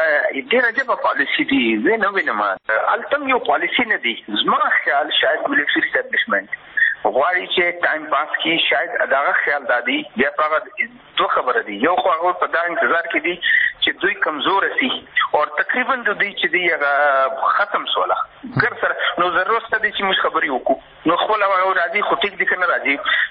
ډېر عجبه پالیسي دي زه نه وینم التم یو پالیسي نه دی زما خیال شاید ملټري اسټابلیشمنټ غواړي چې ټایم پاس کړي شاید دغه خیال دا دی بیا په هغه 2 خبره دي یو خو هغه په دا انتظار کې دي چې دوی کمزور سي او تقریبا دوی چې دی هغه ختم سوله ګر سره نو ضرورت دی چې موږ خبرې وکړو نو خپل هغه راځي خو ټیک دي که نه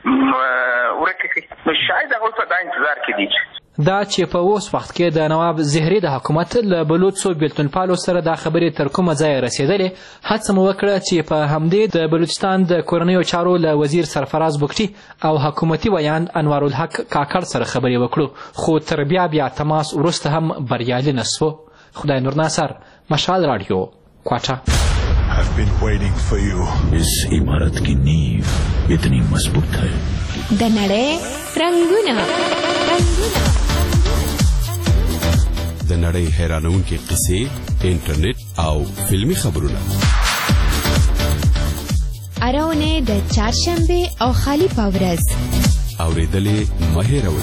راځي ورکه نو شاید هغه په دا انتظار کې دي. دا چې په اوس وخت کې د نواب زهري د حکومت له بلوچو بیلتونپالو سره دا خبرې تر کومه ځایه رسېدلې هڅه مو وکړه چې په همدې د بلوچستان د کورنیو چارو له وزیر سرفراز بګټي او حکومتي ویاند انوارالحق کاکړ سره خبرې وکړو خو تر بیا تماس وروسته هم بریالي نه سو. خدای نور ناصر مشال رادیو کوټه. I've been waiting for you. इस इमारत की नींव इतनी मजबूत है. د نړۍ رنګونه نړۍ حیرانونکې قصې، انټرنیټ او فلمي خبرونه. اراونه د چهارشنبه او خالی پاورز اوریدلې مه هېروئ.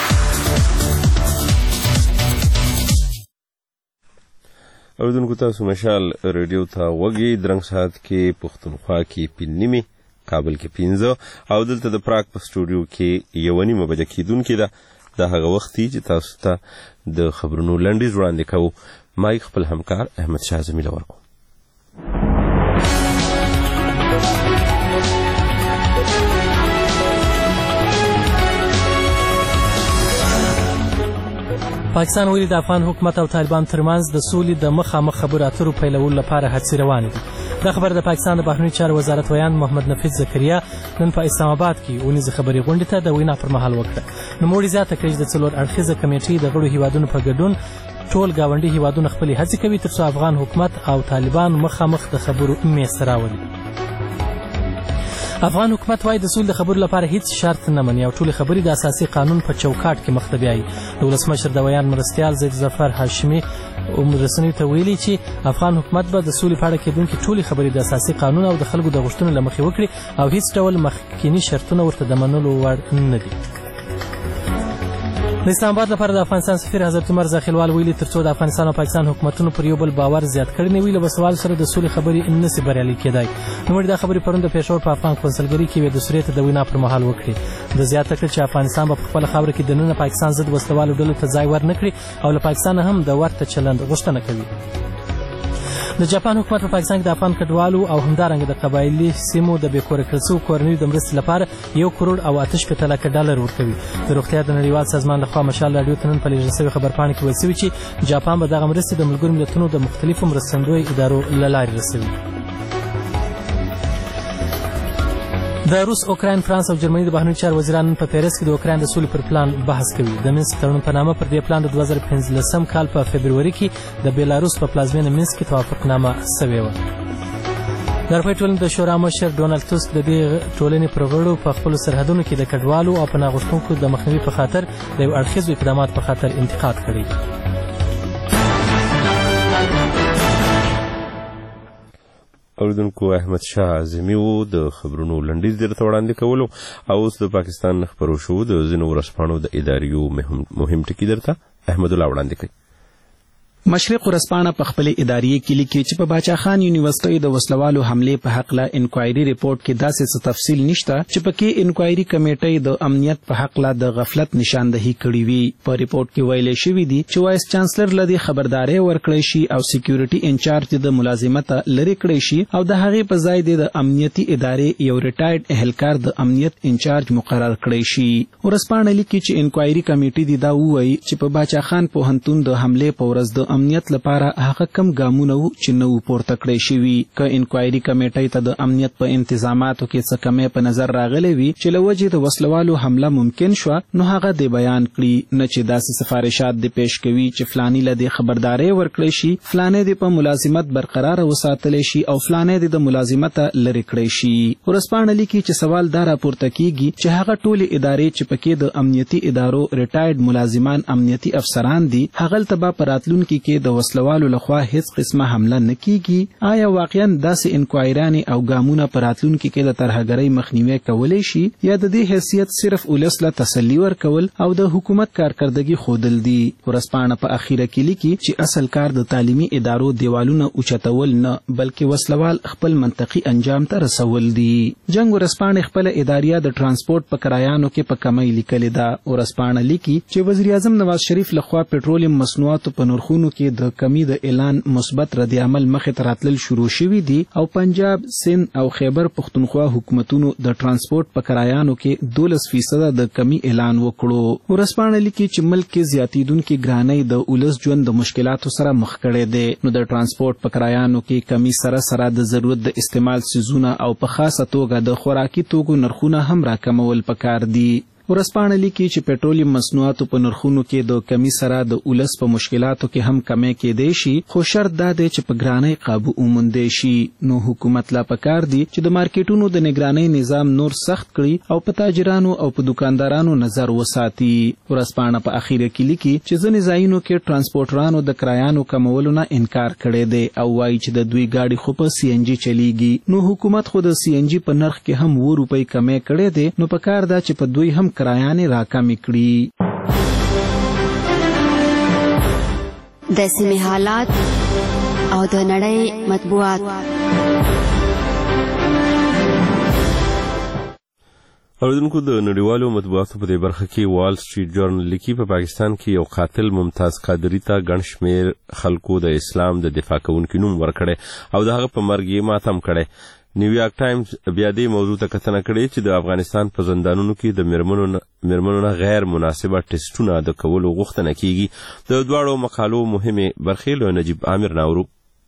اوریدونکو تاسو مشال ریډیو ته وګورئ. درنګ ساعت کې پښتونخوا کې 5:30، کابل کې 15 او دلته د پراګ په سټوډیو کې 1:30 بجې کېدونکې ده. دا هغه وخت چې تاسو ته د خبرونو لنډیز وړاندې کوو. مایک خپل همکار احمد شاه زمي له ورکو. پاکستان ویلي د افغان حکومت او طالبان ترمنځ د سولې د مخامخ خبرو اترو پیلولو لپاره هڅې روانې دي. دا خبر د پاکستان د بهرنیو چارو وزارت ویان محمد نفیس زکریا نن په اسلام آباد کې ونیزه خبري غونډې ته د وینا پر مهال وکړه. نوموړي زیاته کړې چې د څلور اړخیزه کمیټې د غړو هیوادونو په ګډون ټول ګاونډي هیوادونه خپلې هڅې کوي ترڅو افغان حکومت او طالبان مخامخ د خبرو میز ته راولي. افغان حکومت وايي د سولې د خبرو لپاره هیڅ شرط نه مني او ټولې خبرې د اساسي قانون په چوکاټ کې مخ ته بیایي. د ولسمشر د ویان مرستیال زید ظفر هاشمي رسنیو ته ویلي چې افغان حکومت به د سولې په اړه کېدونکې ټولې خبرې د اساسي قانون او د خلکو د غوښتنو له مخې وکړي او هیڅ ډول مخکیني شرطونه ورته د منلو وړ نه دي. د اسلام آباد لپاره د افغانستان سفیر حضرت عمر زاخیلوال ویلي ترڅو د افغانستان او پاکستان حکومتونو پر یو بل باور زیات کړي نه وي له وسوال سره د سولې خبرې نشي بریالي کېدای. نوموړي دا خبرې پرون د پېښور په افغان کونسلګرۍ کې د سوریې ته د وینا پر مهال وکړې. د زیاته کړ چې افغانستان به په خپله خاوره کې دننه پاکستان ضد وسلوالو ډلو ته ځای ور نه کړي او له پاکستان هم د ورته چلند غوښتنه کوي. د جاپان حکومت په پاکستان کې د افغان کډوالو او همدارنګه د قبایلي سیمو د بې کوره کړل شویو کورنیو د مرستې لپاره 1.8 لک ډالر ورکوي. د روغتیا د نړیوال سازمان لخوا مشال راډیو ته نن په لیږل شوې خبرپاڼه کې ویل شوي چې جاپان به دغه مرستې د ملګرو ملتونو د مختلفو مرستندویو ادارو له لارې رسوي. د روس، اوکراین، فرانس او جرمني د بهرنیو چارو وزیران نن په پیرس کې د اوکراین د سولې پر پلان بحث کوي. د مینسک تړون په نامه پر دې پلان د 2015 کال په فبروري کې د بیلاروس په پلازمینه مینسک کې توافقنامه شوې وه. د اروپایي ټولنې د شورا مشر ډونالډ ټسک د دې ټولنې پر غړو په خپلو سرحدونو کې د کډوالو او پناه غوښتونکو د مخنیوي په خاطر د یو اړخیزو اقدامات په خاطر انتقاد کړی دی. اوریدونکو احمد شاه اعظمي و د خبرونو لنډیز درته وړاندې کولو او اوس د پاکستان خبرو شو د ځینو ورځپاڼو د اداریو مهم ټکي درته احمد الله وړاندې کوي. مشرق ورځپاڼه په خپل ادارې کې لیکي چې په باچا خان یونیورسيټي د وسلوالو حمله په حق لا انکوایري ریپورت کې داسې څه تفصیل نشته چې پکې انکوایري کمیټې د امنیت په حق لا د غفلت نشاندهي کړې وي. په ریپورت کې ویل شوی دی چې وایس چانسلر لدی خبرداري ورکړی شي او سکیورټي انچارج د ملازمت لري کړی شي او د هغې په ځای د امنیتي ادارې یو ریټایرډ اهلکار د امنیت انچارج مقرر کړی شي. ورځپاڼه لیکي چې انکوایري کمیټې دی دا وایي چې په باچا خان پوهنتون د حمله په ورځ د امنیت لپاره هغه کم ګامونه وو چې نو پورته کړی شوی. که انکوایري کمیټې ته د امنیت په انتظاماتو کې څه کمی په نظر راغلی وي چې له وجې د وسلوالو حمله ممکن شو نو هغه د بیان کړي نه چې داسې سفارشات د پیش کوي چې فلانی له د خبرداري ورکړي شي، فلانی د په ملازمت برقرار وساتل شي او فلانی د ملازمت لری کړی شي. ورسپانه لیکي چې سوال دا راپورته کیږي چې هغه ټول ادارې چې پکې د امنیتي ادارو ریټایرډ ملازمان امنیتي افسران دي هغه تبا پراتلونکو کې د وسلوالو لخوا هیڅ قسمه حمله نکېږي. آیا واقعا داسې انکوایرانی او ګامونه پراتلونکو کې د ترهګرۍ مخنیوي کولای شي یا د دې حیثیت صرف ولسله تسلی ورکول او د حکومت کارکردګي خودل دي؟ ورسپانه په اخیره کې لیکي چې اصل کار د تعلیمي ادارو دیوالونه اوچتول نه بلکې وسلوال خپل منطقي انجام ته رسول دي. جنگ ورسپانه خپل اداریا د ترانسپورت په کرایانو کې په کمی لیکلې ده. ورسپانه لیکي چې وزیر اعظم نواز شریف لخوا پټرولیم مصنوعاتو په نرخونو کې د کمی د اعلان مثبت رد عمل مخې ته راتلل شروع شوي دي او پنجاب، سند او خیبر پختونخوا حکومتونو د ترانسپورت په کرایانو کې 12% د کمی اعلان وکړو. ورسپانه لیکي چې ملک کې زیاتیدونکو ګرانۍ د اولس ژوند د مشکلاتو سره مخ کړي دي. نو د ترانسپورت په کرایانو کې کمی سره د ضرورت د استعمال سيزونه او په خاصه توګه د خوراکي توکو نرخونه هم راکمول پکار دي. ورځپاڼه لیکي چې پټرولیم مصنوعاتو په نرخونو کې د کمی سره د ولس په مشکلاتو کې هم کمی کېدای شي، خو شرط دا دی چې په ګرانۍ قابو وموندی شي. نو حکومت لا پکار دی چې د مارکیټونو د نگرانۍ نظام نور سخت کړي او په تاجرانو او په دکاندارانو نظر وساتي. ورځپاڼه په اخیره کې لیکي چې ځینې ځایونو کې ټرانسپورټرانو د کرایانو کمولو نه انکار کړی دی او وایي چې د دوی ګاډي خو په سی ان جی چلیږي. نو حکومت خو د سی ان جی په نرخ کې هم 2 روپۍ کمی کړی دی، نو پکار دا چې په دوی هم کرایانې راکمې کړي. د سیمې حالات او د نړۍ مطبوعات. اوریدونکو، د نړیوالو مطبوعاتو په دې برخه کې وال سټریټ جورنال لیکي په پاکستان کې یو قاتل ممتاز قادری ته ګڼ شمېر خلکو د اسلام د دفاع کوونکي نوم ورکړی او د هغه په مرګ یې ماتم کړی. نیویارک ټایمز بیا دې موضوع ته کتنه کړې چې د افغانستان په زندانونو کې د میرمنو نه غیر مناسبه ټیسټونه د کولو غوښتنه کیږي. د دواړو مقالو مهمې برخې له نجیب عامر ناورو.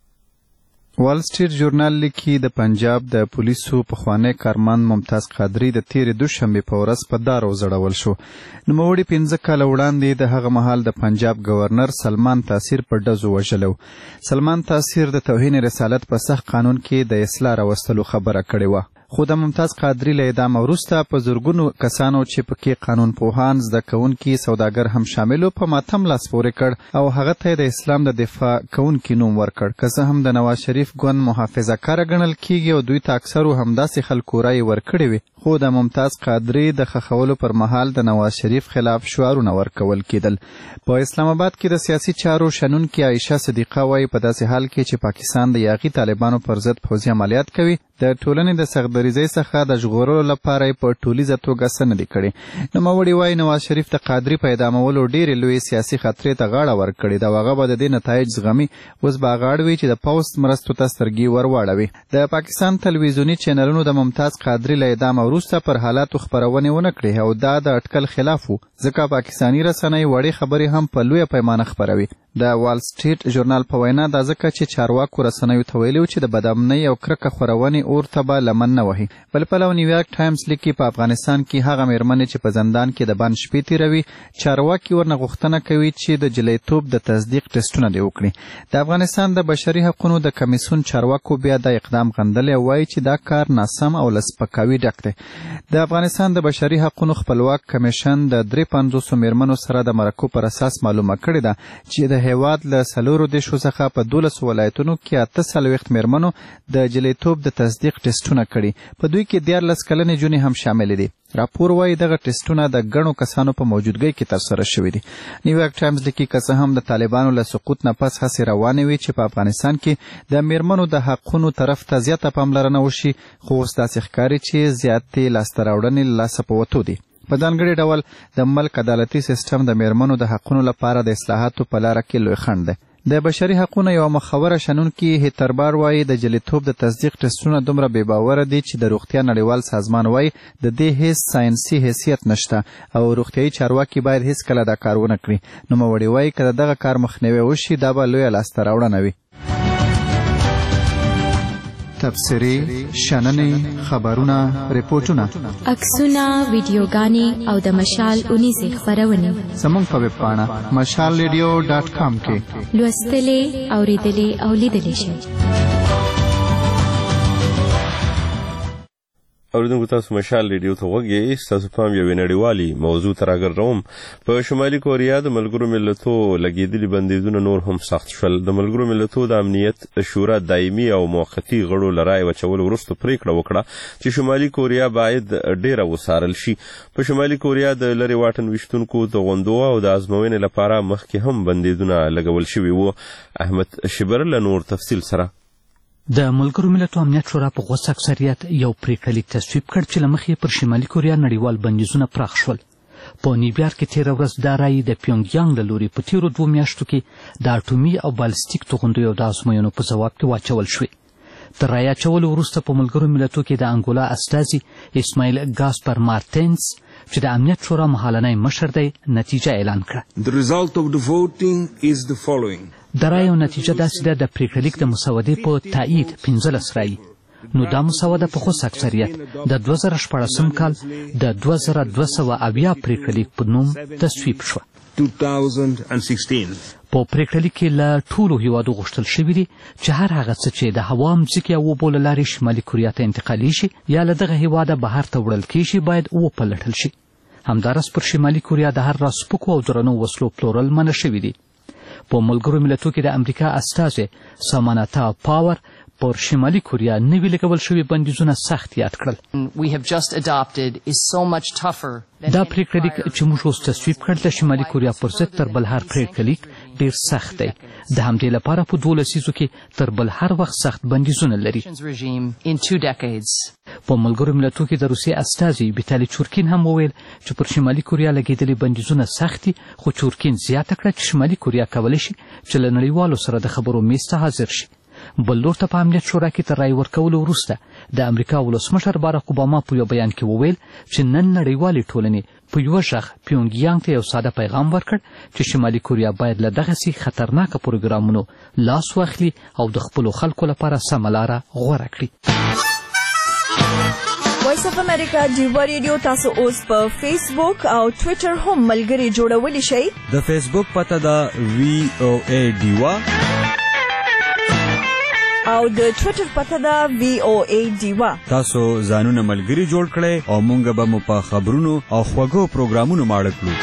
وال سټریټ جورنال لیکي د پنجاب د پولیسو پخوانی کارمند ممتاز قادری د تیرې دوشنبې په ورځ په دار وځړول شو. نوموړي 15 کاله وړاندې د هغه مهال د پنجاب گورنر سلمان تاثیر په ډزو وژلی. سلمان تاثیر د توهین رسالت په سخت قانون کې د اصلاح راوستلو خبره کړې وه. خو د ممتاز قادری له اعدام وروسته په زرګونو کسانو چې پکې قانون پوهان، زده کوونکي، سوداګر هم شاملو په ماتم لاس پورې کړ او هغه ته د اسلام د دفاع کوونکي نوم ورکړ. که څه هم د نواز شریف ګوند محافظه کاره ګڼل کیږي او دوی ته اکثرو همداسې خلکو رایې ورکړې وي، خو د ممتاز قادری د ښخولو پر مهال د نواز شریف خلاف شعارونه ورکول کېدل. په اسلام آباد کې د سیاسي چارو شنونکې عایشه صدیقه وایي په داسې حال کې چې پاکستان د یاغي طالبانو پر ضد پوځي عملیات کوي، د ټولنې د سختدریځۍ څخه د ژغورلو لپاره یې په ټولیزه توګه څه نه دي کړي. نوموړي وایي نواز شریف د قادري په اعدامولو ډېرې لویې سیاسي خطرې ته غاړه ورکړې ده او هغه به د دې نتایج زغمي. اوس به هغه اړ وي چې د پوځ مرستو ته سترګې ورواړوي. د پاکستان تلویزیوني چینلونو د ممتاز قادري له اعدام وروسته پر حالاتو خپرونې ونه کړې او دا د اټکل خلاف و، ځکه پاکستاني رسنۍ وړې خبرې هم په لویه پیمانه خپروي. د وال سټریټ ژورنال په وینا دا ځکه چې چارواکو رسنیو ته ویلي چې د بدامنۍ او کرکه خپرونې اور ته به لمن نه وهي. بل پلو نیویارک ټایمز لیکي په افغانستان کې هغه میرمنې چې په زندان کې د بند شپې تیروي، چارواکي ورنه غوښتنه کوي چې د جلیتوب د تصدیق ټسټونه دې وکړي. د افغانستان د بشري حقوقو د کمیسیون چارواکو بیا دا اقدام غندلی او وایي چې دا کار ناسم او له سپکاوي ډک دی. د افغانستان د بشري حقوقو خپلواک کمیشن د 53 میرمنو سره د مرکو پر اساس معلومه کړې ده چې د هیواد له 4 دیشو څخه په 12 ولایتونو کې 48 میرمنو د جلیتوب د تصدیق ټسټونه کړي، په دوی کې 14 کلنې جونې هم شامل دي. راپور وایي دغه ټسټونه د ګڼو کسانو په موجودګۍ کې ترسره شوي دي. نیویارک ټایمز لیکي که څه هم د طالبانو له سقوط نه پس هڅې روانې وي چې په افغانستان کې د میرمنو د حقونو طرف ته زیاته پاملرنه وشي، خو اوس داسې ښکاري چې زیاتې لاسته راوړنې له لاسه په وتو دي. په ځانګړي ډول د ملک عدالتي سیستم د میرمنو د حقونو لپاره د اصلاحاتو په لاره کې لوی خنډ دی. د بشري حقوقو یو مخوره شنونکي هیتربار وایي د جلیتوب د تصدیق ټسټونه دومره بې باوره دي چې د روغتیا نړیوال سازمان وایي د دې هیڅ ساینسي حیثیت نشته او روغتیایي چارواکي باید هیڅکله دا کار ونه کړي. نوموړي وایي که د دغه کار مخنیوی وشي دا به لویه لاسته راوړنه وي. تبصرې، شننې، خبرونه، ریپورټونه، عکسونه، ویډیوګانې او د مشال اونیزې خپرونې زموږ په ویب پاڼه mashalradio.com کې لوستلې، اورېدلې او لیدلې شئ. اوریدونکو، تاسو مشال ریډیو ته غوږ یې. ستاسو پام یوې نړیوالې موضوع ته راګرځوم. په شمالي کوریا د ملګرو ملتو لګېدلي بندیزونه نور هم سخت شول. د ملګرو ملتو د امنیت شورا دایمي او موقتي غړو له رایې وچولو وروسته پریکړه وکړه چې شمالي کوریا باید ډېره وڅارل شي. په شمالي کوریا د لرې واټن ویشتونکو د غونډو او د ازموینې لپاره مخکې هم بندیزونه لګول شوي وو. احمد شبر له نور تفصیل سره. د ملګرو ملتو امنیت شورا په غوڅ اکثریت یو پریکړه لیک تصویب کړ چې له مخې پر شمالي کوریا نړیوال بندیزونه پراخ شول. په نیویارک کې تېره ورځ دا رایې د پیونګ یانګ له لوري په تېرو 2 میاشتو کې د اټومي او بالستیک توغندیو د ازموینو په ځواب کې واچول شوې. تر رایې اچولو وروسته په ملګرو ملتو کې د انګولا استازي اسماعیل ګاسپر مارتینز چې د امنیت شورا مهالنی مشر دی نتیجه اعلان کړه. The result of the voting is the following. د رایې نتیجه داسې ده د پریکړه لیک د مسودې په تایید 15 رایې، نو دا مسوده په خوځ اکثریت د 2014 کال د 2270 پریکړه لیک په نوم تصویب شوه. 2016 په پریکړه لیک کې له ټولو هیوادو غوښتل شوي دي چې هر هغه څه چې د هوا، مځکې او اوبو له لارې شمالي کوریا ته انتقالي شي یا له دغه هیواده بهر ته وړل کیږي باید وپلټل شي. همداراز پر شمالي کوریا د هر راز سپکو او درنو وسلو پلورل منع شوي دي. په ملګرو ملتونو کې د امریکا استازي سامانتا پاور پر شمالي کوریا نوي لګول شوي بندیزونه سخت یاد کړل. دا پریکړه لیک چې موږ اوس تصویب کړ د شمالي کوریا پر ضد تر بل هر پریکړه لیک ډېر سخت دی. د همدې لپاره په 12 لسیزو کې تر بل هر وخت سخت بندیزونه لري. په ملګرو ملتونو کې د روسیې استازي ویتالي چورکین هم وویل چې پر شمالي کوریا لګېدلي بندیزونه سخت دي، خو چورکین زیاته کړه چې شمالي کوریا کولی شي چې له نړیوالو سره د خبرو میز ته حاضر شي. بل لور ته په امنیت شورا کې تر رای ورکولو وروسته د امریکا ولسمشر باراک اوباما په یو بیان کې وویل چې نن نړیوالې ټولنې په یوه غږ پیونګیانګ ته یو ساده پیغام ورکړ چې شمالي کوریا باید له دغسې خطرناکه پروګرامونو لاس واخلي او د خپلو خلکو لپاره سمه لاره غوره کړي. وایس اف امریکا ډیوا ریډیو تاسو اوس په فیسبوک او ټویټر هم ملګري جوړولی شئ. د فیسبوک پته ده VOA ډیوا او د ټویټر پته ده VOA ډیوا. تاسو ځانونه ملګري جوړ کړئ او مونږ به مو په خبرونو او خوږو پروګرامونو ماړه کړو.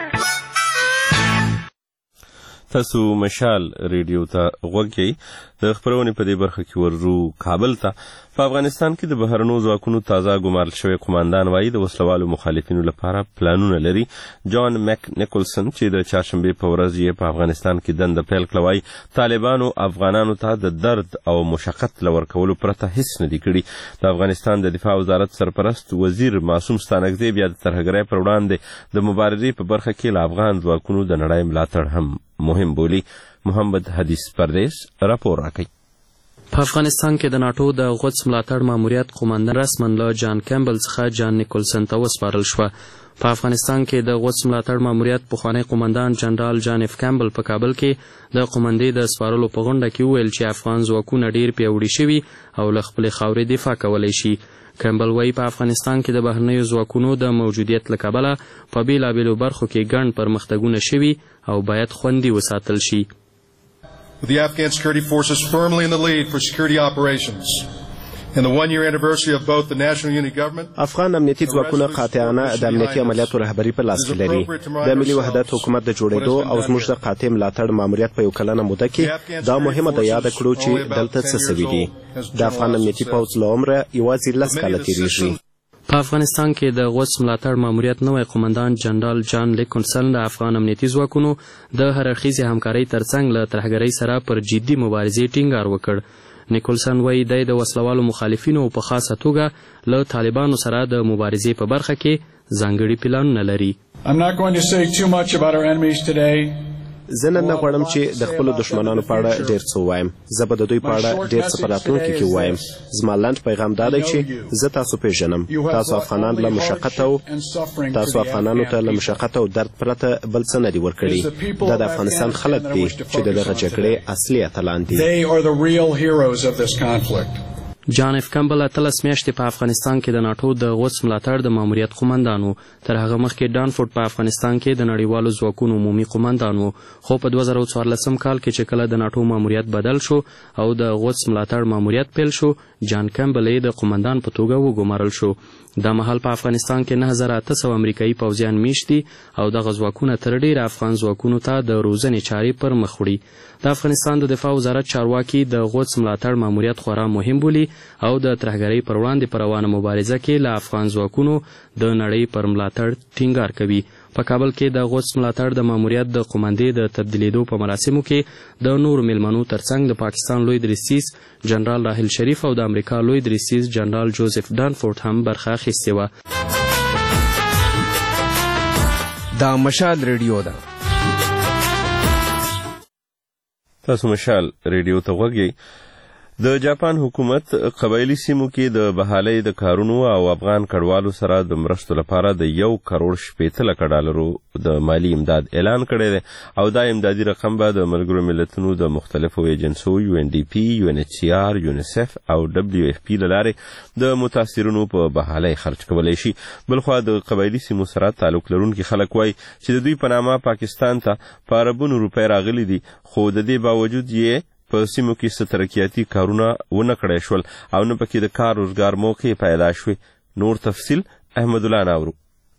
تاسو مشال ریډیو ته غوږ یئ. د خپرونې په دې برخه کې ورځو کابل ته. په افغانستان کې د بهرنیو ځواکونو تازه ګمارل شوی قماندان وایي د وسلوالو مخالفینو لپاره پلانونه لري. جان میک نیکولسن چې د چهارشنبې په ورځ یې په افغانستان کې دنده پیل کړه وایي طالبانو افغانانو ته د درد او مشقت له ورکولو پرته هیڅ نه دي کړي. د افغانستان د دفاع وزارت سرپرست وزیر معصوم ستانکزی بیا د ترهګرۍ پر وړاندې د مبارزې په برخه کې له افغان ځواکونو د نړۍ ملاتړ هم مهم بولي. محمد حدیث پردیس راپور راکوي. په افغانستان کې د ناټو د غوڅ ملاتړ ماموریت قوماندان رسما له جان کیمبل څخه جان نیکولسن ته وسپارل شوه. په افغانستان کې د غوڅ ملاتړ ماموریت پخوانی قوماندان جنرال جان اف کیمبل په کابل کې د قومندې د سپارلو په غونډه کې وویل چې افغان ځواکونه ډېر پیاوړي شوي او له خپلې خاورې دفاع کولی شي. کیمبل وایي په افغانستان کې د بهرنیو ځواکونو د موجودیت له کبله په بېلابېلو برخو کې ګڼ پرمختګونه شوي او باید خوندي وساتل شي. With the Afghan security forces firmly in the lead for security operations. In the one-year anniversary of both the National Unity Government, افغان امنیتي ځواکونه قاطعانه د امنیتي عملیاتو رهبري په لاس کې لري. د ملي وحدت حکومت د جوړېدو او زموږ د قاطع ملاتړ ماموریت په یو کلنه موده کې دا مهمه ده یاد کړو چې دلته څه سوي دي. د افغان امنیتي پوځ له عمره یوازې 10 کاله تېرېږي. په افغانستان کې د غوڅ ملاتړ ماموریت نوی قومندان جنرال جان لیکونسن د افغان امنیتي ځواکونو د هررخیزې همکارۍ ترڅنګ له ترهګرۍ سره پر جدي مبارزې ټینګار وکړ. نیکولسن وایي دی د وسلوالو مخالفینو په خاصه توګه له طالبانو سره د مبارزې په برخه کې ځانګړي پلانونه لري. زه نن نه غواړم چې د خپلو دښمنانو په اړه ډېر څه ووایم. زه به د دوی په اړه ډېر څه په راتلونکي کې ووایم. زما لنډ پیغام دا دی چې زه تاسو پیژنم. تاسو افغانان له مشقت او تاسو افغانانو ته له مشقت او درد پرته بل څه نه دي ورکړي. دا د افغانستان خلک دي چې د دغه جګړې اصلي اتلان دي. جان اف کیمبل 13 میاشتې په افغانستان کې د ناټو د غوڅ ملاتړ د ماموریت قومندان و. تر هغه مخکې ډانفورد په افغانستان کې د نړیوالو ځواکونو عمومي قومندان و. خو په 2014 کال کې چې کله د ناټو ماموریت بدل شو او د غوڅ ملاتړ ماموریت پیل شو، جان کیمبل یې د قومندان په توګه وګمارل شو. دا مهال په افغانستان کې 9800 امریکایي پوځیان میشت دي او دغه ځواکونه تر ډېره افغان ځواکونو ته د روزنې چارې پر مخ وړي. د افغانستان د دفاع وزارت چارواکي د غوڅ ملاتړ ماموریت خورا مهم بولي او د ترهګرۍ پر وړاندې په روانه مبارزه کې له افغان ځواکونو د نړۍ پر ملاتړ ټینګار کوي. په کابل کې د غوڅ ملاتړ د ماموریت د قومندې د تبدیلېدو په مراسمو کې د نورو میلمنو ترڅنګ د پاکستان لوی دریسیس جنرال راحیل شریف او د امریکا لوی دریسیس جنرال جوزف ډانفورد هم برخه اخیستې وه. دا مشال ریډیو ده. تاسو مشال ریډیو ته غوږ یئ. د جاپان حکومت قبایلی سیمو کې د بحالۍ د کارونو او افغان کډوالو سره د مرستو لپاره د 1 کروڑ 80 لک ډالرو د مالی امداد اعلان کړی دی او دا امدادي رقم به د ملګرو ملتونو د مختلفو ایجنسیو UNDP, UNHCR, UNICEF او WFP لارې د متاثرینو په بحالۍ خرج کولی شي. بلخوا د قبایلی سیمو سره تعلق لرونکي خلک وایي چې د دوی په نامه پاکستان ته په اربونو روپۍ راغلي دي، خو د دې باوجود یې په سیمو کې څه ترقیاتي کارونه ونه کړی شول او نه پکې د کار روزګار موقع پیدا شوې. نور تفصیل احمد الله ناورو.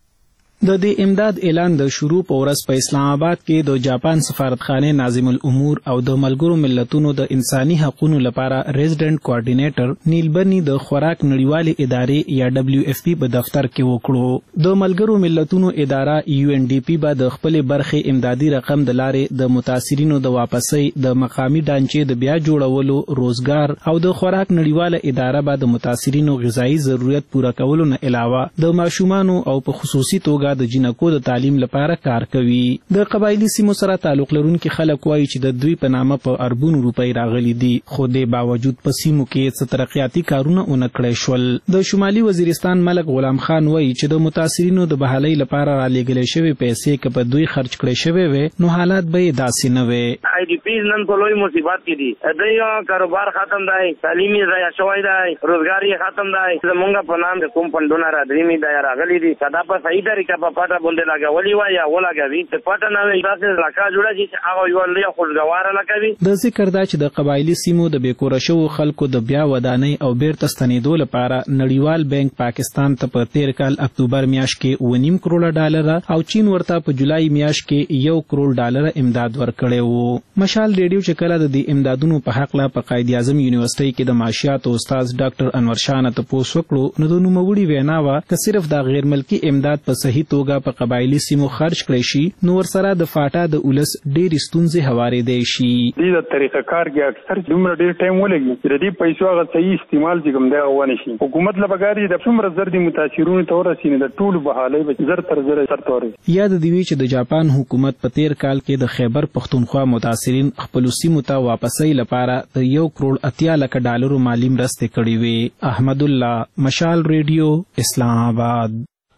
د دې امداد اعلان د شروع په ورځ په اسلام آباد کې د جاپان سفارتخانه ناظم الامور او د ملګرو ملتونو د انساني حقوقو لپاره ریزیډنټ کوارډینیټر نیل برني د خوراک نړیوالې ادارې یا WFP په دفتر کې وکړو. د ملګرو ملتونو اداره UNDP به د خپل برخې امدادي رقم د لارې د متاثرینو د واپسۍ، د مقامی ډانچې د بیا جوړولو، روزګار او د خوراک نړیواله اداره به د متاثرینو غذایی ضرورت پوره کولو نه علاوه د ماشومانو او په خصوصي توګه د جنکو د تعلیم لپاره کار کوي. د قبایلی سیمو سره تعلق لرونکي خلک وایي چې د دوی په نامه په اربونو روپۍ راغلي دي، خو د باوجود په سیمو کې څه ترقیاتي کارونه ونه کړی شول. د شمالي وزیرستان ملک غلام خان وایي چې د متاثرینو د بحالۍ لپاره رالېږلې شوې پیسې که په دوی خرج کړې شوې وې نو حالات به یې داسې نه وې. IDPs نن په لوی مصیبت کې دي، دوی کاروبار ختم دی، تعلیم یې ضایع شوی دی، روزګار یې ختم دی. زمونږ په نام د کوم فنډونه راځي دا راغلي دي، دا په صحیح طریقه په پټه باندې لګولي وای یا ولګوي ته پټه نه وي تاسو لکه جوړه چې هغه یو لوی خوشګوار لګوي. د ذکر دا چې د قبایلی سیمو د بیکوره شو خلکو د بیا ودانۍ او بیرته ستنېدو لپاره نړیوال بانک پاکستان ته په 13 کال اکتوبر میاشت کې 1.5 کروڑ ډالر او چین ورته په جولای میاشت کې 1 کروڑ ډالر امداد ورکړی وو. مشال ریډیو چې کله د امدادونو په حق لا په قائد اعظم یونیورسيټي کې د معاشيات استاد ډاکټر انور شاه ته پوښتنه وکړو نو د نوموړي وینا وا چې صرف د غیر ملکی امداد په صحیح توګه په قبایلی سیمو خرج کړی شي نو ورسره د فاټا د اولس ډېرې ستونزې هوارېدی شي. دې طریقه کار کې اکثر دومره ډېر ټایم ولګي چې د دې پیسو هغه صحیح استعمال چې کوم دی ونه شي. حکومت له بګاري د څومره زر دي متاثرونو ته ورسینې د ټولو بحالۍ به زر تر زر سرتوري. یاد دی چې د جاپان حکومت په 13 کال کې د خیبر پختونخوا متاثرین خپل سیمو ته واپسۍ لپاره د 1 کروڑ 80 لک ډالرو مالی مرستې کړې وې. احمد الله، مشال ریډیو، اسلام آباد.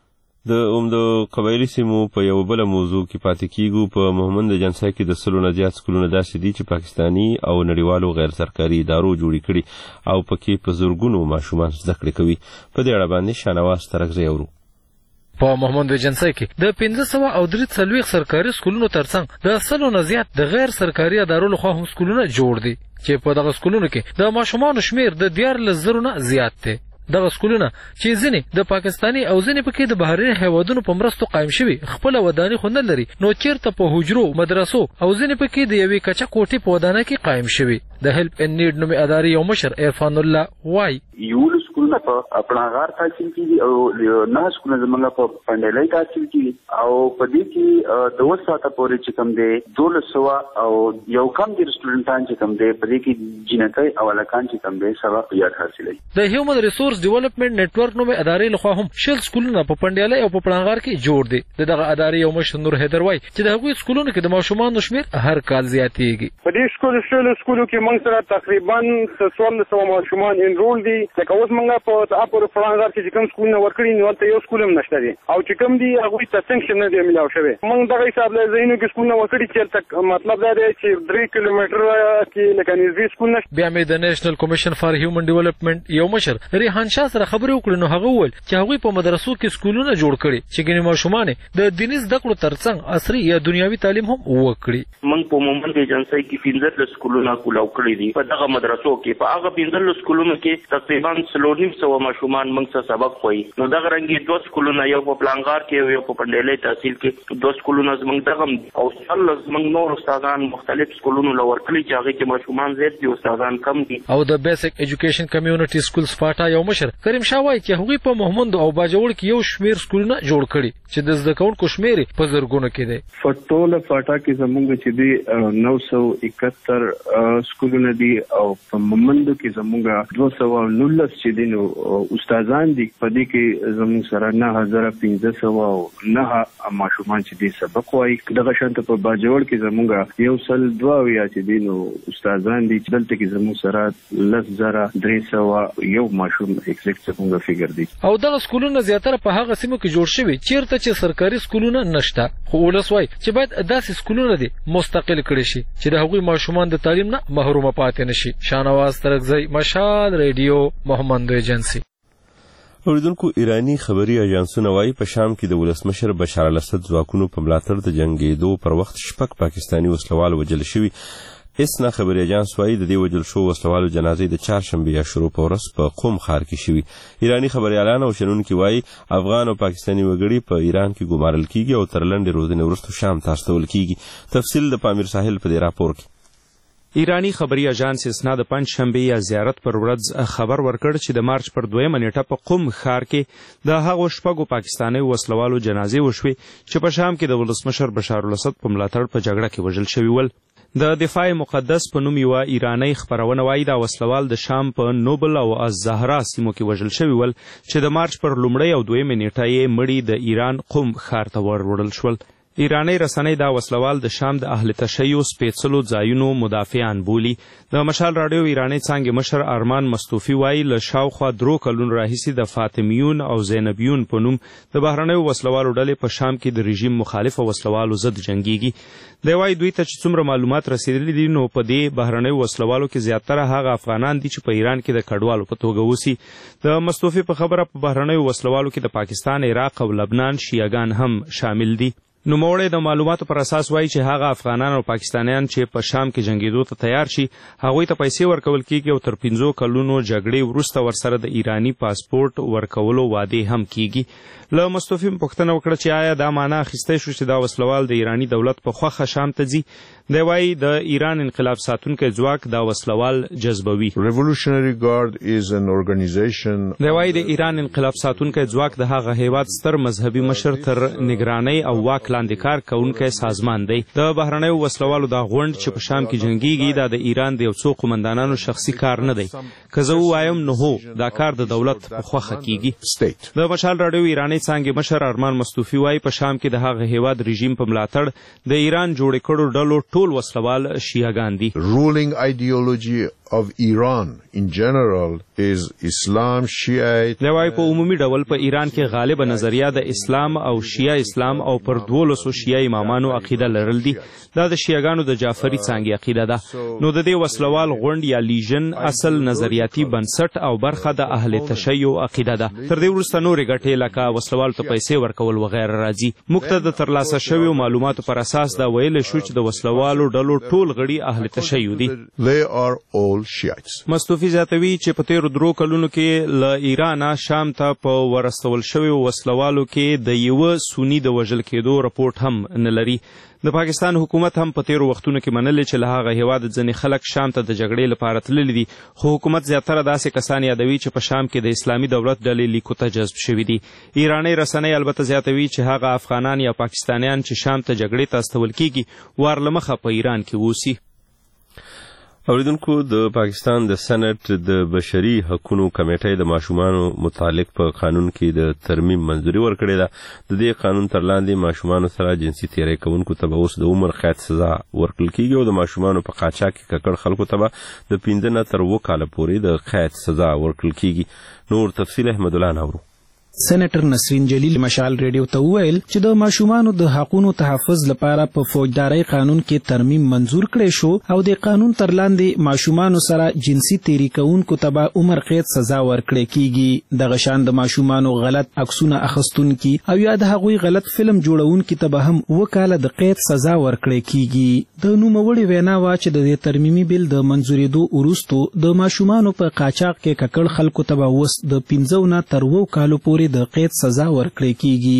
د قبایلی سیمو په یو بل موضوع کې پاتې کیږو. په محمد جنسا کې د 100 نه زیات سکولونه داسې دي چې پاکستانی او نړیوالو غیر سرکاري ادارو جوړې کړي او پکې په زرګونو ماشومان زده کړې کوي. په دې اړه باندې شانواز ترغزی اورو. په محمد جنسا کې د 543 سرکاري سکولونو ترڅنګ د 100 نه زیات د غیر سرکاري ادارو لخوا هم سکولونه جوړ دي چې په دغه سکولونو کې د ماشومانو شمیر د 14,000 نه زیات دی. دغه سکولونه چې ځینې د پاکستانی او ځینې پکې د بهرني هیوادونو په مرستو قایم شوي خپل ودانۍ خو نه لري نو چیرته په حجرو، مدرسو او ځینې پکې د یوې کچه کوټې په ودانۍ کې قایم شوي. د هیلپ ان نیډ نومې ادارې یو مشر عرفان الله وایي یو سکولونه په پړاغار تحصیل کیږي او نه سکولونه زمونږ په پندلۍ تحصیل کیږي او په دې کې د وساته پورې چې کوم دی 1200 او یو کم دي سټوډنټان چې کوم دی په دې کې جنکۍ او الکان چې کوم دی سبق یاد حاصلوي. د هیومن ریسورس ډیولپمنٹ نیټورک نومې ادارې لخوا هم شل سکولونه په پندلۍ او په پړاغار کې جوړ دي. دغه ادارې یو مشر نور حیدر وایي چې د هغوی سکولونو کې د ماشومانو شمیر هر کال زیاتېږي. په دې سکولو کې موږ سره تقریبا 1400 ماشومان انرول دي. لکه اوس موږ په اپور پړاغار کې کوم سکولونه ورکړي نو ته یو سکول هم نشته دي او چې کوم دي هغوی ته سنکشن نه دی ملاو شوی. موږ دغه حساب له زینو کې سکولونه ورکړي چې مطلب دا دی چې 3 کیلومتر کې لکه نږدې سکول نشته. بیا مې د نېشنل کمیشن فار هیومن ډیولپمنٹ یو مشر ریحان شاه سره خبرې وکړې نو هغه وویل چې هغوی په مدرسو کې سکولونه جوړ کړي چې ګنې ماشومان د دیني زده کړو ترڅنګ عصري یا دنیوي تعلیم هم وکړي. موږ په مومند ایجنسی کې 15 سکولونه کولاو کړي دي. په دغه مدرسو کې په هغه 15 سکولونو کې تقریبا 300 ماشومان موږ څه سبق وایي. نو دغه رنګي 2 سکولونه یو په پلانګار کې یو په پندلۍ تحصیل کې 2 سکولونه زموږ دغه او څلور زموږ نور استادان مختلف سکولونو لور کړي چې هغه کې ماشومان زیات دي استادان کم دي. او د بیسیک ایجوکیشن کمیونټي سکولز فاټا یو مشر کریم شاه وایي چې هغوی په محمد او باجوړ کې یو شمیر سکولونه جوړ کړي چې د زده کوونکو شمیر په زرګونو کې دی. فټوله فاټا کې زموږ چې دی 971 سکولونه دي او په محمد کې زموږ 219 چې دي نو استادان دي په دې کې زموږ سره 9500 او 9 ماشومان چې دي سبق وایي دغه شانته په باجوړ کې زموږ یو سل 2 یا چې دي نو استادان دي چې دلته کې زموږ سره 10300 یو ماشوم ایگزیکټ څنګه فګر دي او دغه سکولونه زیاتره په هغه سیمو کې جوړ شوي چیرته چې سرکاري سکولونه نشته خو ولس وایي چې باید داسې سکولونه دي مستقل کړي شي چې د هغوی ماشومان د تعلیم نه محروم پاتې نشي. شانواز ترکزی، مشال ریډیو، محمد ایجنسی. اوریدونکو ایرانی خبري اژانسونه وايي په شام کې د ولسمشر بشار الاسد ځواکونو په ملاتړ د جنګېدو پر وخت شپږ پاکستاني وسلوال وژل شوي. اسنا خبري اژانس وايي د دې وژل شو وسلوالو جنازې د چهارشنبې یا شروع په ورځ په قم ښار کې شوي. ایرانی خبريالان او شنونکي وايي افغان او پاکستاني وګړي په ایران کې ګمارل کیږي او تر لنډې روزنې وروسته شام ته استول کیږي. تفصیل د پامیر ساحل په دې راپور کې. ایرانی خبري اژانس اسنا د پنځشنبه یا زیارت پر ورځ خبر ورکړ چې د مارچ پر 2 نیټه په قم ښار کې د هغو شپږو پاکستاني وسلوالو جنازې وشوي چې په شام کې د ولسمشر بشار الاسد په ملاتړ په جګړه کې وژل شوي ول. د دفاع مقدس په نوم یوه ایرانی خپرونه وایي دا وسلوال د شام په نوبل او الزهرا سیمو کې وژل شوي ول چې د مارچ پر 1 او 2 نیټه یې مړي د ایران قم ښار ته وروړل شول. ایرانی رسنۍ دا وسلوال د شام د اهل تشیع سپېڅلو ځایونو مدافعان بولي. د مشال راډیو ایرانی څانګې مشر ارمان مستوفي وایي له شاوخوا 3 کلونو راهیسې د فاطمیون او زینبیون په نوم د بهرنیو وسلوالو ډلې په شام کې د رژیم مخالفه وسلوالو ضد جنګیږي. دی وایي دوی ته چې څومره معلومات رسېدلي دي نو په دې بهرنیو وسلوالو کې زیاتره هغه افغانان دي چې په ایران کې د کډوالو په توګه اوسي. د مستوفي په خبره په بهرنیو وسلوالو کې د پاکستان، عراق او لبنان شیعهګان هم شامل دي. نوموړی د معلوماتو پر اساس وایي چې هغه افغانان او پاکستانیان چې په شام کې جنګېدو ته تیار شي هغوی ته پیسې ورکول کیږي او تر 5 کلونو جګړې وروسته ورسره د ایرانی پاسپورت ورکولو وعدې هم کیږي. له مستوفي پوښتنه وکړه چې آیا دا معنا اخیستی شو چې دا وسلوال د ایرانی دولت په خوښه شام ته ځي. دی وایي د ایران انقلاب ساتونکی ځواک دا وسلوال جذبوي. دی وایي د ایران انقلاب ساتونکی ځواک د هغه هیواد ستر مذهبي مشر تر نگرانۍ او واک لاندې کار کوونکی سازمان دی. د بهرنیو وسلوالو دا غونډ چې په شام کې جنګیږي دا د ایران د یو څو قومندانانو شخصي کار نه دی. که زه ووایم نو هو دا کار د دولت په خوښه کیږي. د مشال راډیو ایرانی څانګې مشر ارمان مستوفي وایي په شام کې د هغه هیواد رژیم په ملاتړ د ایران جوړې کړو ډلو ټول وسلوال شیعهګان دي. Ruling ideology of Iran in general is Islam, Shiite. دی وایي په عمومي ډول په ایران کې غالبه نظریه د اسلام او شیعه اسلام او پر 12 شیعه امامانو عقیده لرل دي. دا د شیعهګانو د جعفري څانګې عقیده ده. نو د دې وسلوال غونډ یا لیژن اصل نظریاتي بنسټ او برخه د اهل تشیع عقیده ده. تر دې وروسته نورې ګټې لکه وسلوال ته پیسې ورکول وغیره راځي. موږ ته د ترلاسه شویو معلوماتو پر اساس دا ویلی شو چې د وسلوالو ډلو ټول غړي اهل تشیع دي. They are all Shiites. مستوفي زیاتوي چې په تیرو 3 کلونو کې له ایرانه شام ته په ورستول شویو وسلوالو کې د یوه سوني د وژل کېدو رپورټ هم نه لري. د پاکستان حکومت هم په تیرو وختونو کې منلې چې له هغه هیواد ځینې خلک شام ته د جګړې لپاره تللي دي خو حکومت زیاتره داسې کسان یادوي چې په شام کې د اسلامي دولت ډلې لیکو ته جذب شوي دي. ایرانی رسنۍ البته زیاتوي چې هغه افغانان یا پاکستانیان چې شام ته جګړې ته استول کیږي وار له مخه په ایران کې اوسي. اوریدونکو د پاکستان د سنټ د بشري حقوقو کمیټې د ماشومانو متعلق په قانون کې د ترمیم منظوري ورکړې ده. د دې قانون تر لاندې ماشومانو سره جنسي تیری کوونکو ته به اوس د عمر قید سزا ورکړل کیږي او د ماشومانو په قاچاق کې ککړ خلکو ته به د 15 نه تر 2 کاله پورې د قید سزا ورکړل کیږي. نور تفصیل احمد الله نورو. سېنیټر نسرین جلیل مشال ریډیو ته وویل چې د ماشومانو د حقوقو تحفظ لپاره په فوجداري قانون کې ترمیم منظور کړي شو او د قانون تر لاندې ماشومانو سره جنسي تیری کوونکو ته به عمر قید سزا ورکړي کیږي. دغه شان د ماشومانو غلط عکسونه اخیستونکي او یا د هغوی غلط فلم جوړونکي ته به هم 2 کاله د قید سزا ورکړي کیږي. د نوموړي وینا وا چې د ترمیمي بل د منظورېدو وروسته د ماشومانو په قاچاق کې ککړ خلکو ته به اوس د 15 نه تر 2 کالو پورې د قید سزا ورکړي کیږي.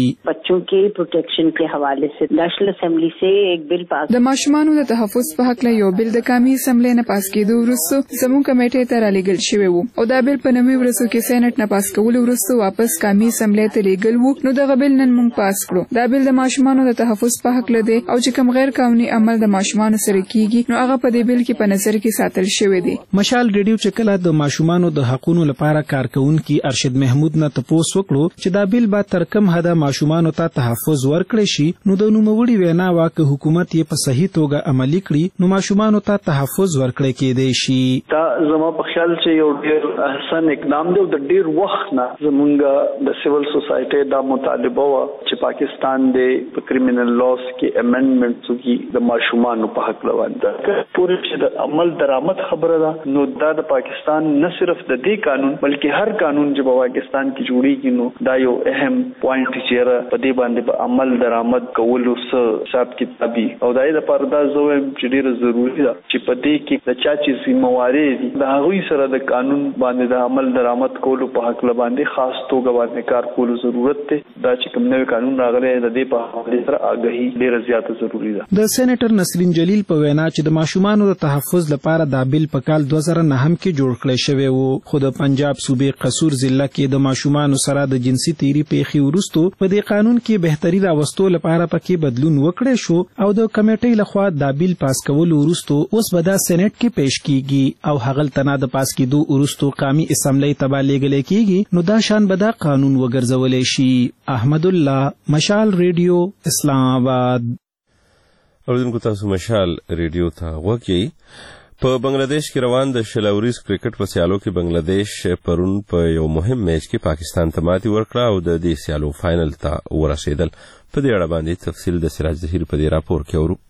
बच्चों के प्रोटेक्शन के हवाले से national assembly से एक bill pass د ماشومانو د تحفظ په حق له یو بل د قومي اسمبلی نه پاس کېدو وروسته زموږ کمیټې ته رالیږل شوی و او دا بل په نوي ورځو کې سېنات نه پاس کولو وروسته واپس قومي اسمبلی ته لیږل و. نو دغه بل نن موږ پاس کړو. دا بل د ماشومانو د تحفظ په حق له دی او چې کوم غیر قانوني عمل د ماشومانو سره کیږي نو هغه په دې بل کې په نظر کې ساتل شوی دی. مشال ریډیو چې کله د ماشومانو د حقوقو لپاره کارکونکي ارشد محمود نه تپوس وکړو چې دا بل به تر کوم حده ماشومانو ته تحفظ ورکړي شي نو د نوموړي وینا واکه حکومت یې په صحیح توګه عملي کړي نو ماشومانو ته تحفظ ورکړي کېدای شي. دا زما په خیال چې یو ډېر احسن اقدام دی او د ډېر وخت نه زمونږ د سیول سوسایټي دا مطالبه و چې پاکستان د کریمینل لاس کې امندمنټ وکړي د ماشومانو په حق لوند پورې چې د عمل درآمد خبره ده نو دا د پاکستان نه صرف د دې قانون بلکې هر قانون چې په پاکستان کې جوړیږي نو دا یو اهم پوینټ چې په دې باندې په عمل درآمد کولو سره حساب کتابي او دا د پردا زویم چې ډیره ضروری ده چې په دې کې د چا چې ذمہواری دي د هغوی سره د قانون باندې د عمل درآمد کولو په حق باندې خاص توګه باندې کار کولو ضرورت دی. دا چې کوم نوی قانون راغلی د دې په حواله سره آګاهي ډیره زیاته ضروری ده. د سېنیټر نسرین جلیل په وینا چې د ماشومانو د تحفظ لپاره دا بل په کال 2009 کې جوړ کړی شوی و خو د پنجاب صوبې قصور ضلع کې د ماشومانو سره د جنسي تیری پیښې وروسته په دې قانون کې بهتري راوستو لپاره پکې بدلون وکړی شو او د کمیټې لخوا دا بل پاس کول وروسته اوس به دا سېنیټ کې پیش کیږي او هغه تنه د پاس کېدو وروسته قومي اسمبلی ته لیږل کیږي نو دا شان به دا قانون وګرځولای شي. احمد الله مشال ریډیو اسلام آباد. اوریدونکو تاسو مشال ریډیو ته وګورئ. په بنگلاديش کې روان د شلوریز کرکټ په سیالو کې بنگلاديش پرون په یو مهم میچ کې پاکستان ته ماتې ورکړه او د دې سیالو فائنل ته ورسېدل. په دې اړه باندې تفصیل د سراج ظهیر په دې راپور کې اورو.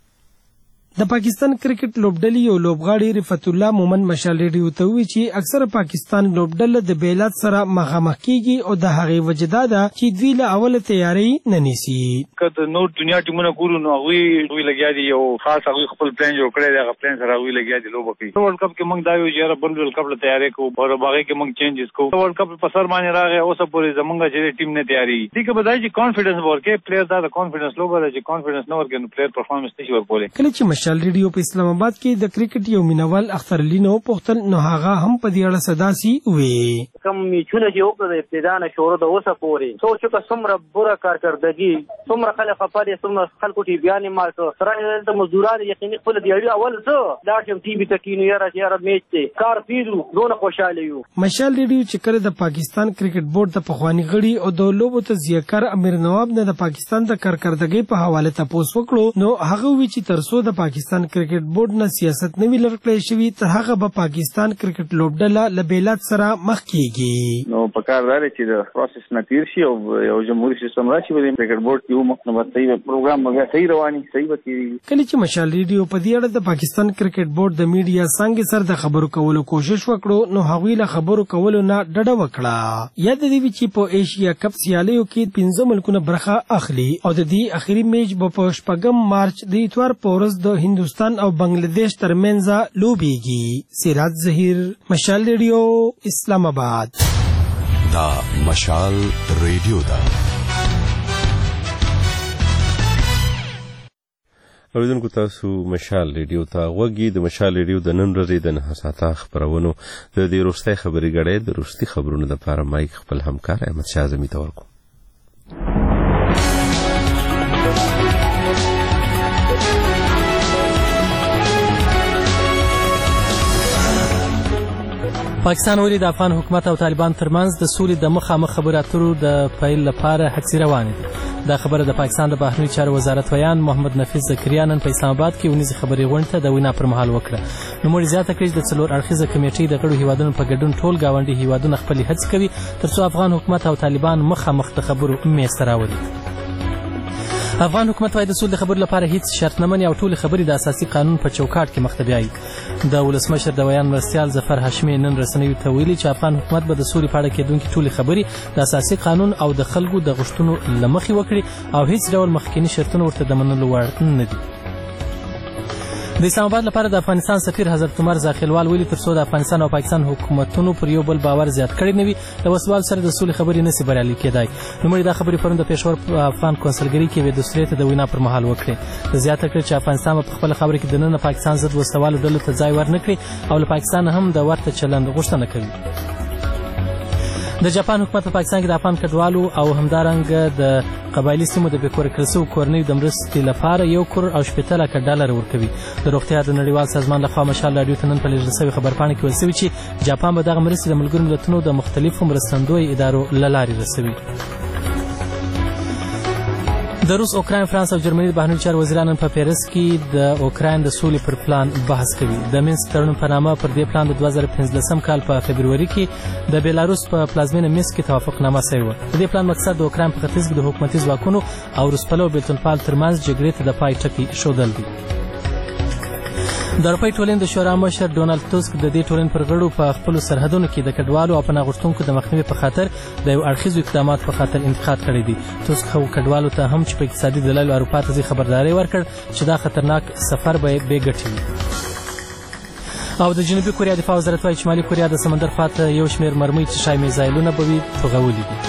د پاکستان کرکټ لوبډلې یو لوبغاړي رفعت الله مومن مشال ریډیو ته وی چې اکثر پاکستان لوبډله د بیلات سره مخامخ کیږي او د هغې وجه دا ده چې دوی له اوله تیاری نه نیسي. که نور دنیا ټیمونه ګورو نو هغوی لګیا دي یو خاص هغوی خپل پلان جوړ کړی دی هغه پلان سره هغوی لګیا دي لوبه کوي. ورلډ کپ کې موږ دا یو چې بل ورلډ کپ له تیاری کوو او هغې کې موږ چینجز کوو. ورلډ کپ په سر باندې راغی اوسه پورې زموږ چې ټیم نه تیاری دي که بدای چې کانفیډنس ورکړي پلیئر دا د کانفیډنس لوبه ده چې کانفیډنس نه ورکړي نو پلیئر پرفارمنس نشي ورکولی. کله چې مشال ریډیو په اسلام آباد کې د کرکټ یو مینوال اختر علي نه وپوښتل نو هغه هم په دې اړه څه داسې وویل. کوم میچونه چې وکړه د ابتدا نه شروع د اوسه پورې څو چې څومره بوره کارکردګي څومره خلک خفه دي څومره خلکو ټي بیا نه مال کړ سره د مزدوران یقیني خپل دی اول څه دا چې ټي بي تکینو یاره میچ ته کار پیرو دونه خوشاله یو. مشال ریډیو چې کړه د پاکستان کرکټ بورډ د پخوانی غړي او د لوبو تجزیه‌کار امیر نواب نه د پاکستان د کارکردګۍ په حواله تاسو وکړو نو هغه وی چې ترسو د پاکستان کرکټ بورډ نه سیاست نوی لړکړی شوی تر هغه به پاکستان کرکټ لوبډله له بیلات سره مخ کیږي. نو په کار دا چې د پروسس نه تیر شي او یو جمهوریت سیستم راشي په کرکټ بورډ کې مخ نه صحیح پروګرام به صحیح رواني صحیح به کیږي. کله چې مشال ریډیو په دې اړه د پاکستان کرکټ بورډ د میډیا څنګه سره د خبرو کولو کوشش وکړو نو هغوی له خبرو کولو نه ډډه وکړه. یاد دی چې په ایشیا کپ سیالیو کې 15 ملکونه برخه اخلي او د دې اخیری میچ په 8 مارچ د اتوار په ورځ د هندوستان او بنگلاديش ترمنځ لوبیږي. سراج ظهیر مشال ریډیو اسلام آباد. دا مشال ریډیو دا اوریدونکو تاسو مشال ریډیو ته وګورئ. د مشال ریډیو د نن ورځې د نهساته خبرونو د دې وروستۍ خبرې غړې د وروستي خبرونو لپاره مایک خپل همکار احمد شاه اعظمي ته ورکوم. پاکستان ولې د افغان حکومت او طالبان ترمنځ د سولې د مخامخ خبرو اترو د پیل لپاره هڅې روانې دي. دا خبره د پاکستان د بهرنیو چارو وزارت ویان محمد نفیس زکریا نن په اسلام آباد کې ونیزې خبري غونډې ته د وینا پر مهال وکړه. نوموړي زیاته کړې چې د څلور اړخیزه کمیټې د غړو هیوادونو په ګډون ټول ګاونډي هیوادونه خپلې هڅې کوي ترڅو افغان حکومت او طالبان مخامخ د خبرو میز ته راولي. افغان حکومت وايي د سولې خبرو لپاره هیڅ شرط نه مني او ټول خبرې د اساسي قانون په چوکاټ کې مخ ته بیایي. د ولسمشر د ویان مرستیال ظفر هاشمي نن رسنیو ته ویلي چې افغان حکومت به د سولې په اړه کېدونکې ټولې خبرې د اساسي قانون او د خلکو د غوښتنو له مخې وکړي او هیڅ ډول مخکینی شرطونه ورته د منلو وړ نه دي. د اسلام آباد لپاره د افغانستان سفیر حضرت عمر زاخیلوال ویلي تر څو د افغانستان او پاکستان حکومتونو پر یو بل باور زیات کړی نه وي د وسوال سره د سولې خبرې نشي بریالي کېدای. نوموړي دا خبرې پرون د پېښور په افغان کونسلګرۍ کې یوې دستورې ته د وینا پر مهال وکړې. زیاته کړې چې افغانستان په خپله خبره کې دننه پاکستان ضد وسوالو ډلو ته ځای ورنکړي او له پاکستان هم د ورته چلند غوښتنه کوي. د جاپان حکومت په پاکستان کې د افغان کډوالو او همدارنګه د قبایلي سیمو د بې کوره کړل شویو کورنیو د مرستې لپاره $1.8 ورکوي. د روغتیا د نړیوال سازمان لخوا مشال راډیو ته نن په لېږل شوې خبرپاڼه کې ویل شوي چې جاپان به دغه مرستې د ملګرو ملتونو د مختلفو مرستندویو ادارو له لارې رسوي. د روس، اوکراین، فرانس او جرمني د بهرنیو چارو وزیران نن په پیرس کې د اوکراین د سولې پر پلان بحث کوي. د مینسک تړون په نامه پر دې پلان د 2015 کال په فبروري کې د بیلاروس په پلازمینه مینسک کې توافقنامه شوې وه. د دې پلان مقصد د اوکراین په ختیځ کې د حکومتي ځواکونو او روسپلو بیلتونپال ترمنځ جګړې ته د پای ټکی ایښودل دي. د اروپایي ټولنې د شورا مشر ډونالډ ټسک د دې ټولنې پر غړو په خپلو سرحدونو کې د کډوالو او پناه غوښتونکو د مخنیوي په خاطر د یو اړخیزو اقداماتو په خاطر انتقاد کړی دی. ټسک هغو کډوالو ته هم چې په اقتصادي دلایلو اروپا ته ځي خبرداری ورکړ چې دا خطرناک سفر به بې ګټې وي. او د جنوبي کوریا دفاع وزارت وایي چې شمالي کوریا د سمندر خواته یو شمېر مرمۍ چې شای میزایلونه به وي توغولي دي.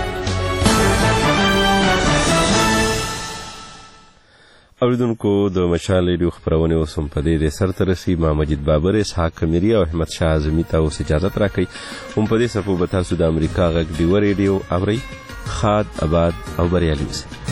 اوریدونکو د مشال ریډیو خپرونې اوس هم په دې سرته رسي. ما مجید بابر، اسحاق کمیري او احمد شاه اعظمي ته اوس اجازت راکوي. هم په دې څپو به تاسو د امریکا غږ ډیوه ریډیو اورئ. ښاد، اباد او بریالي اوسئ.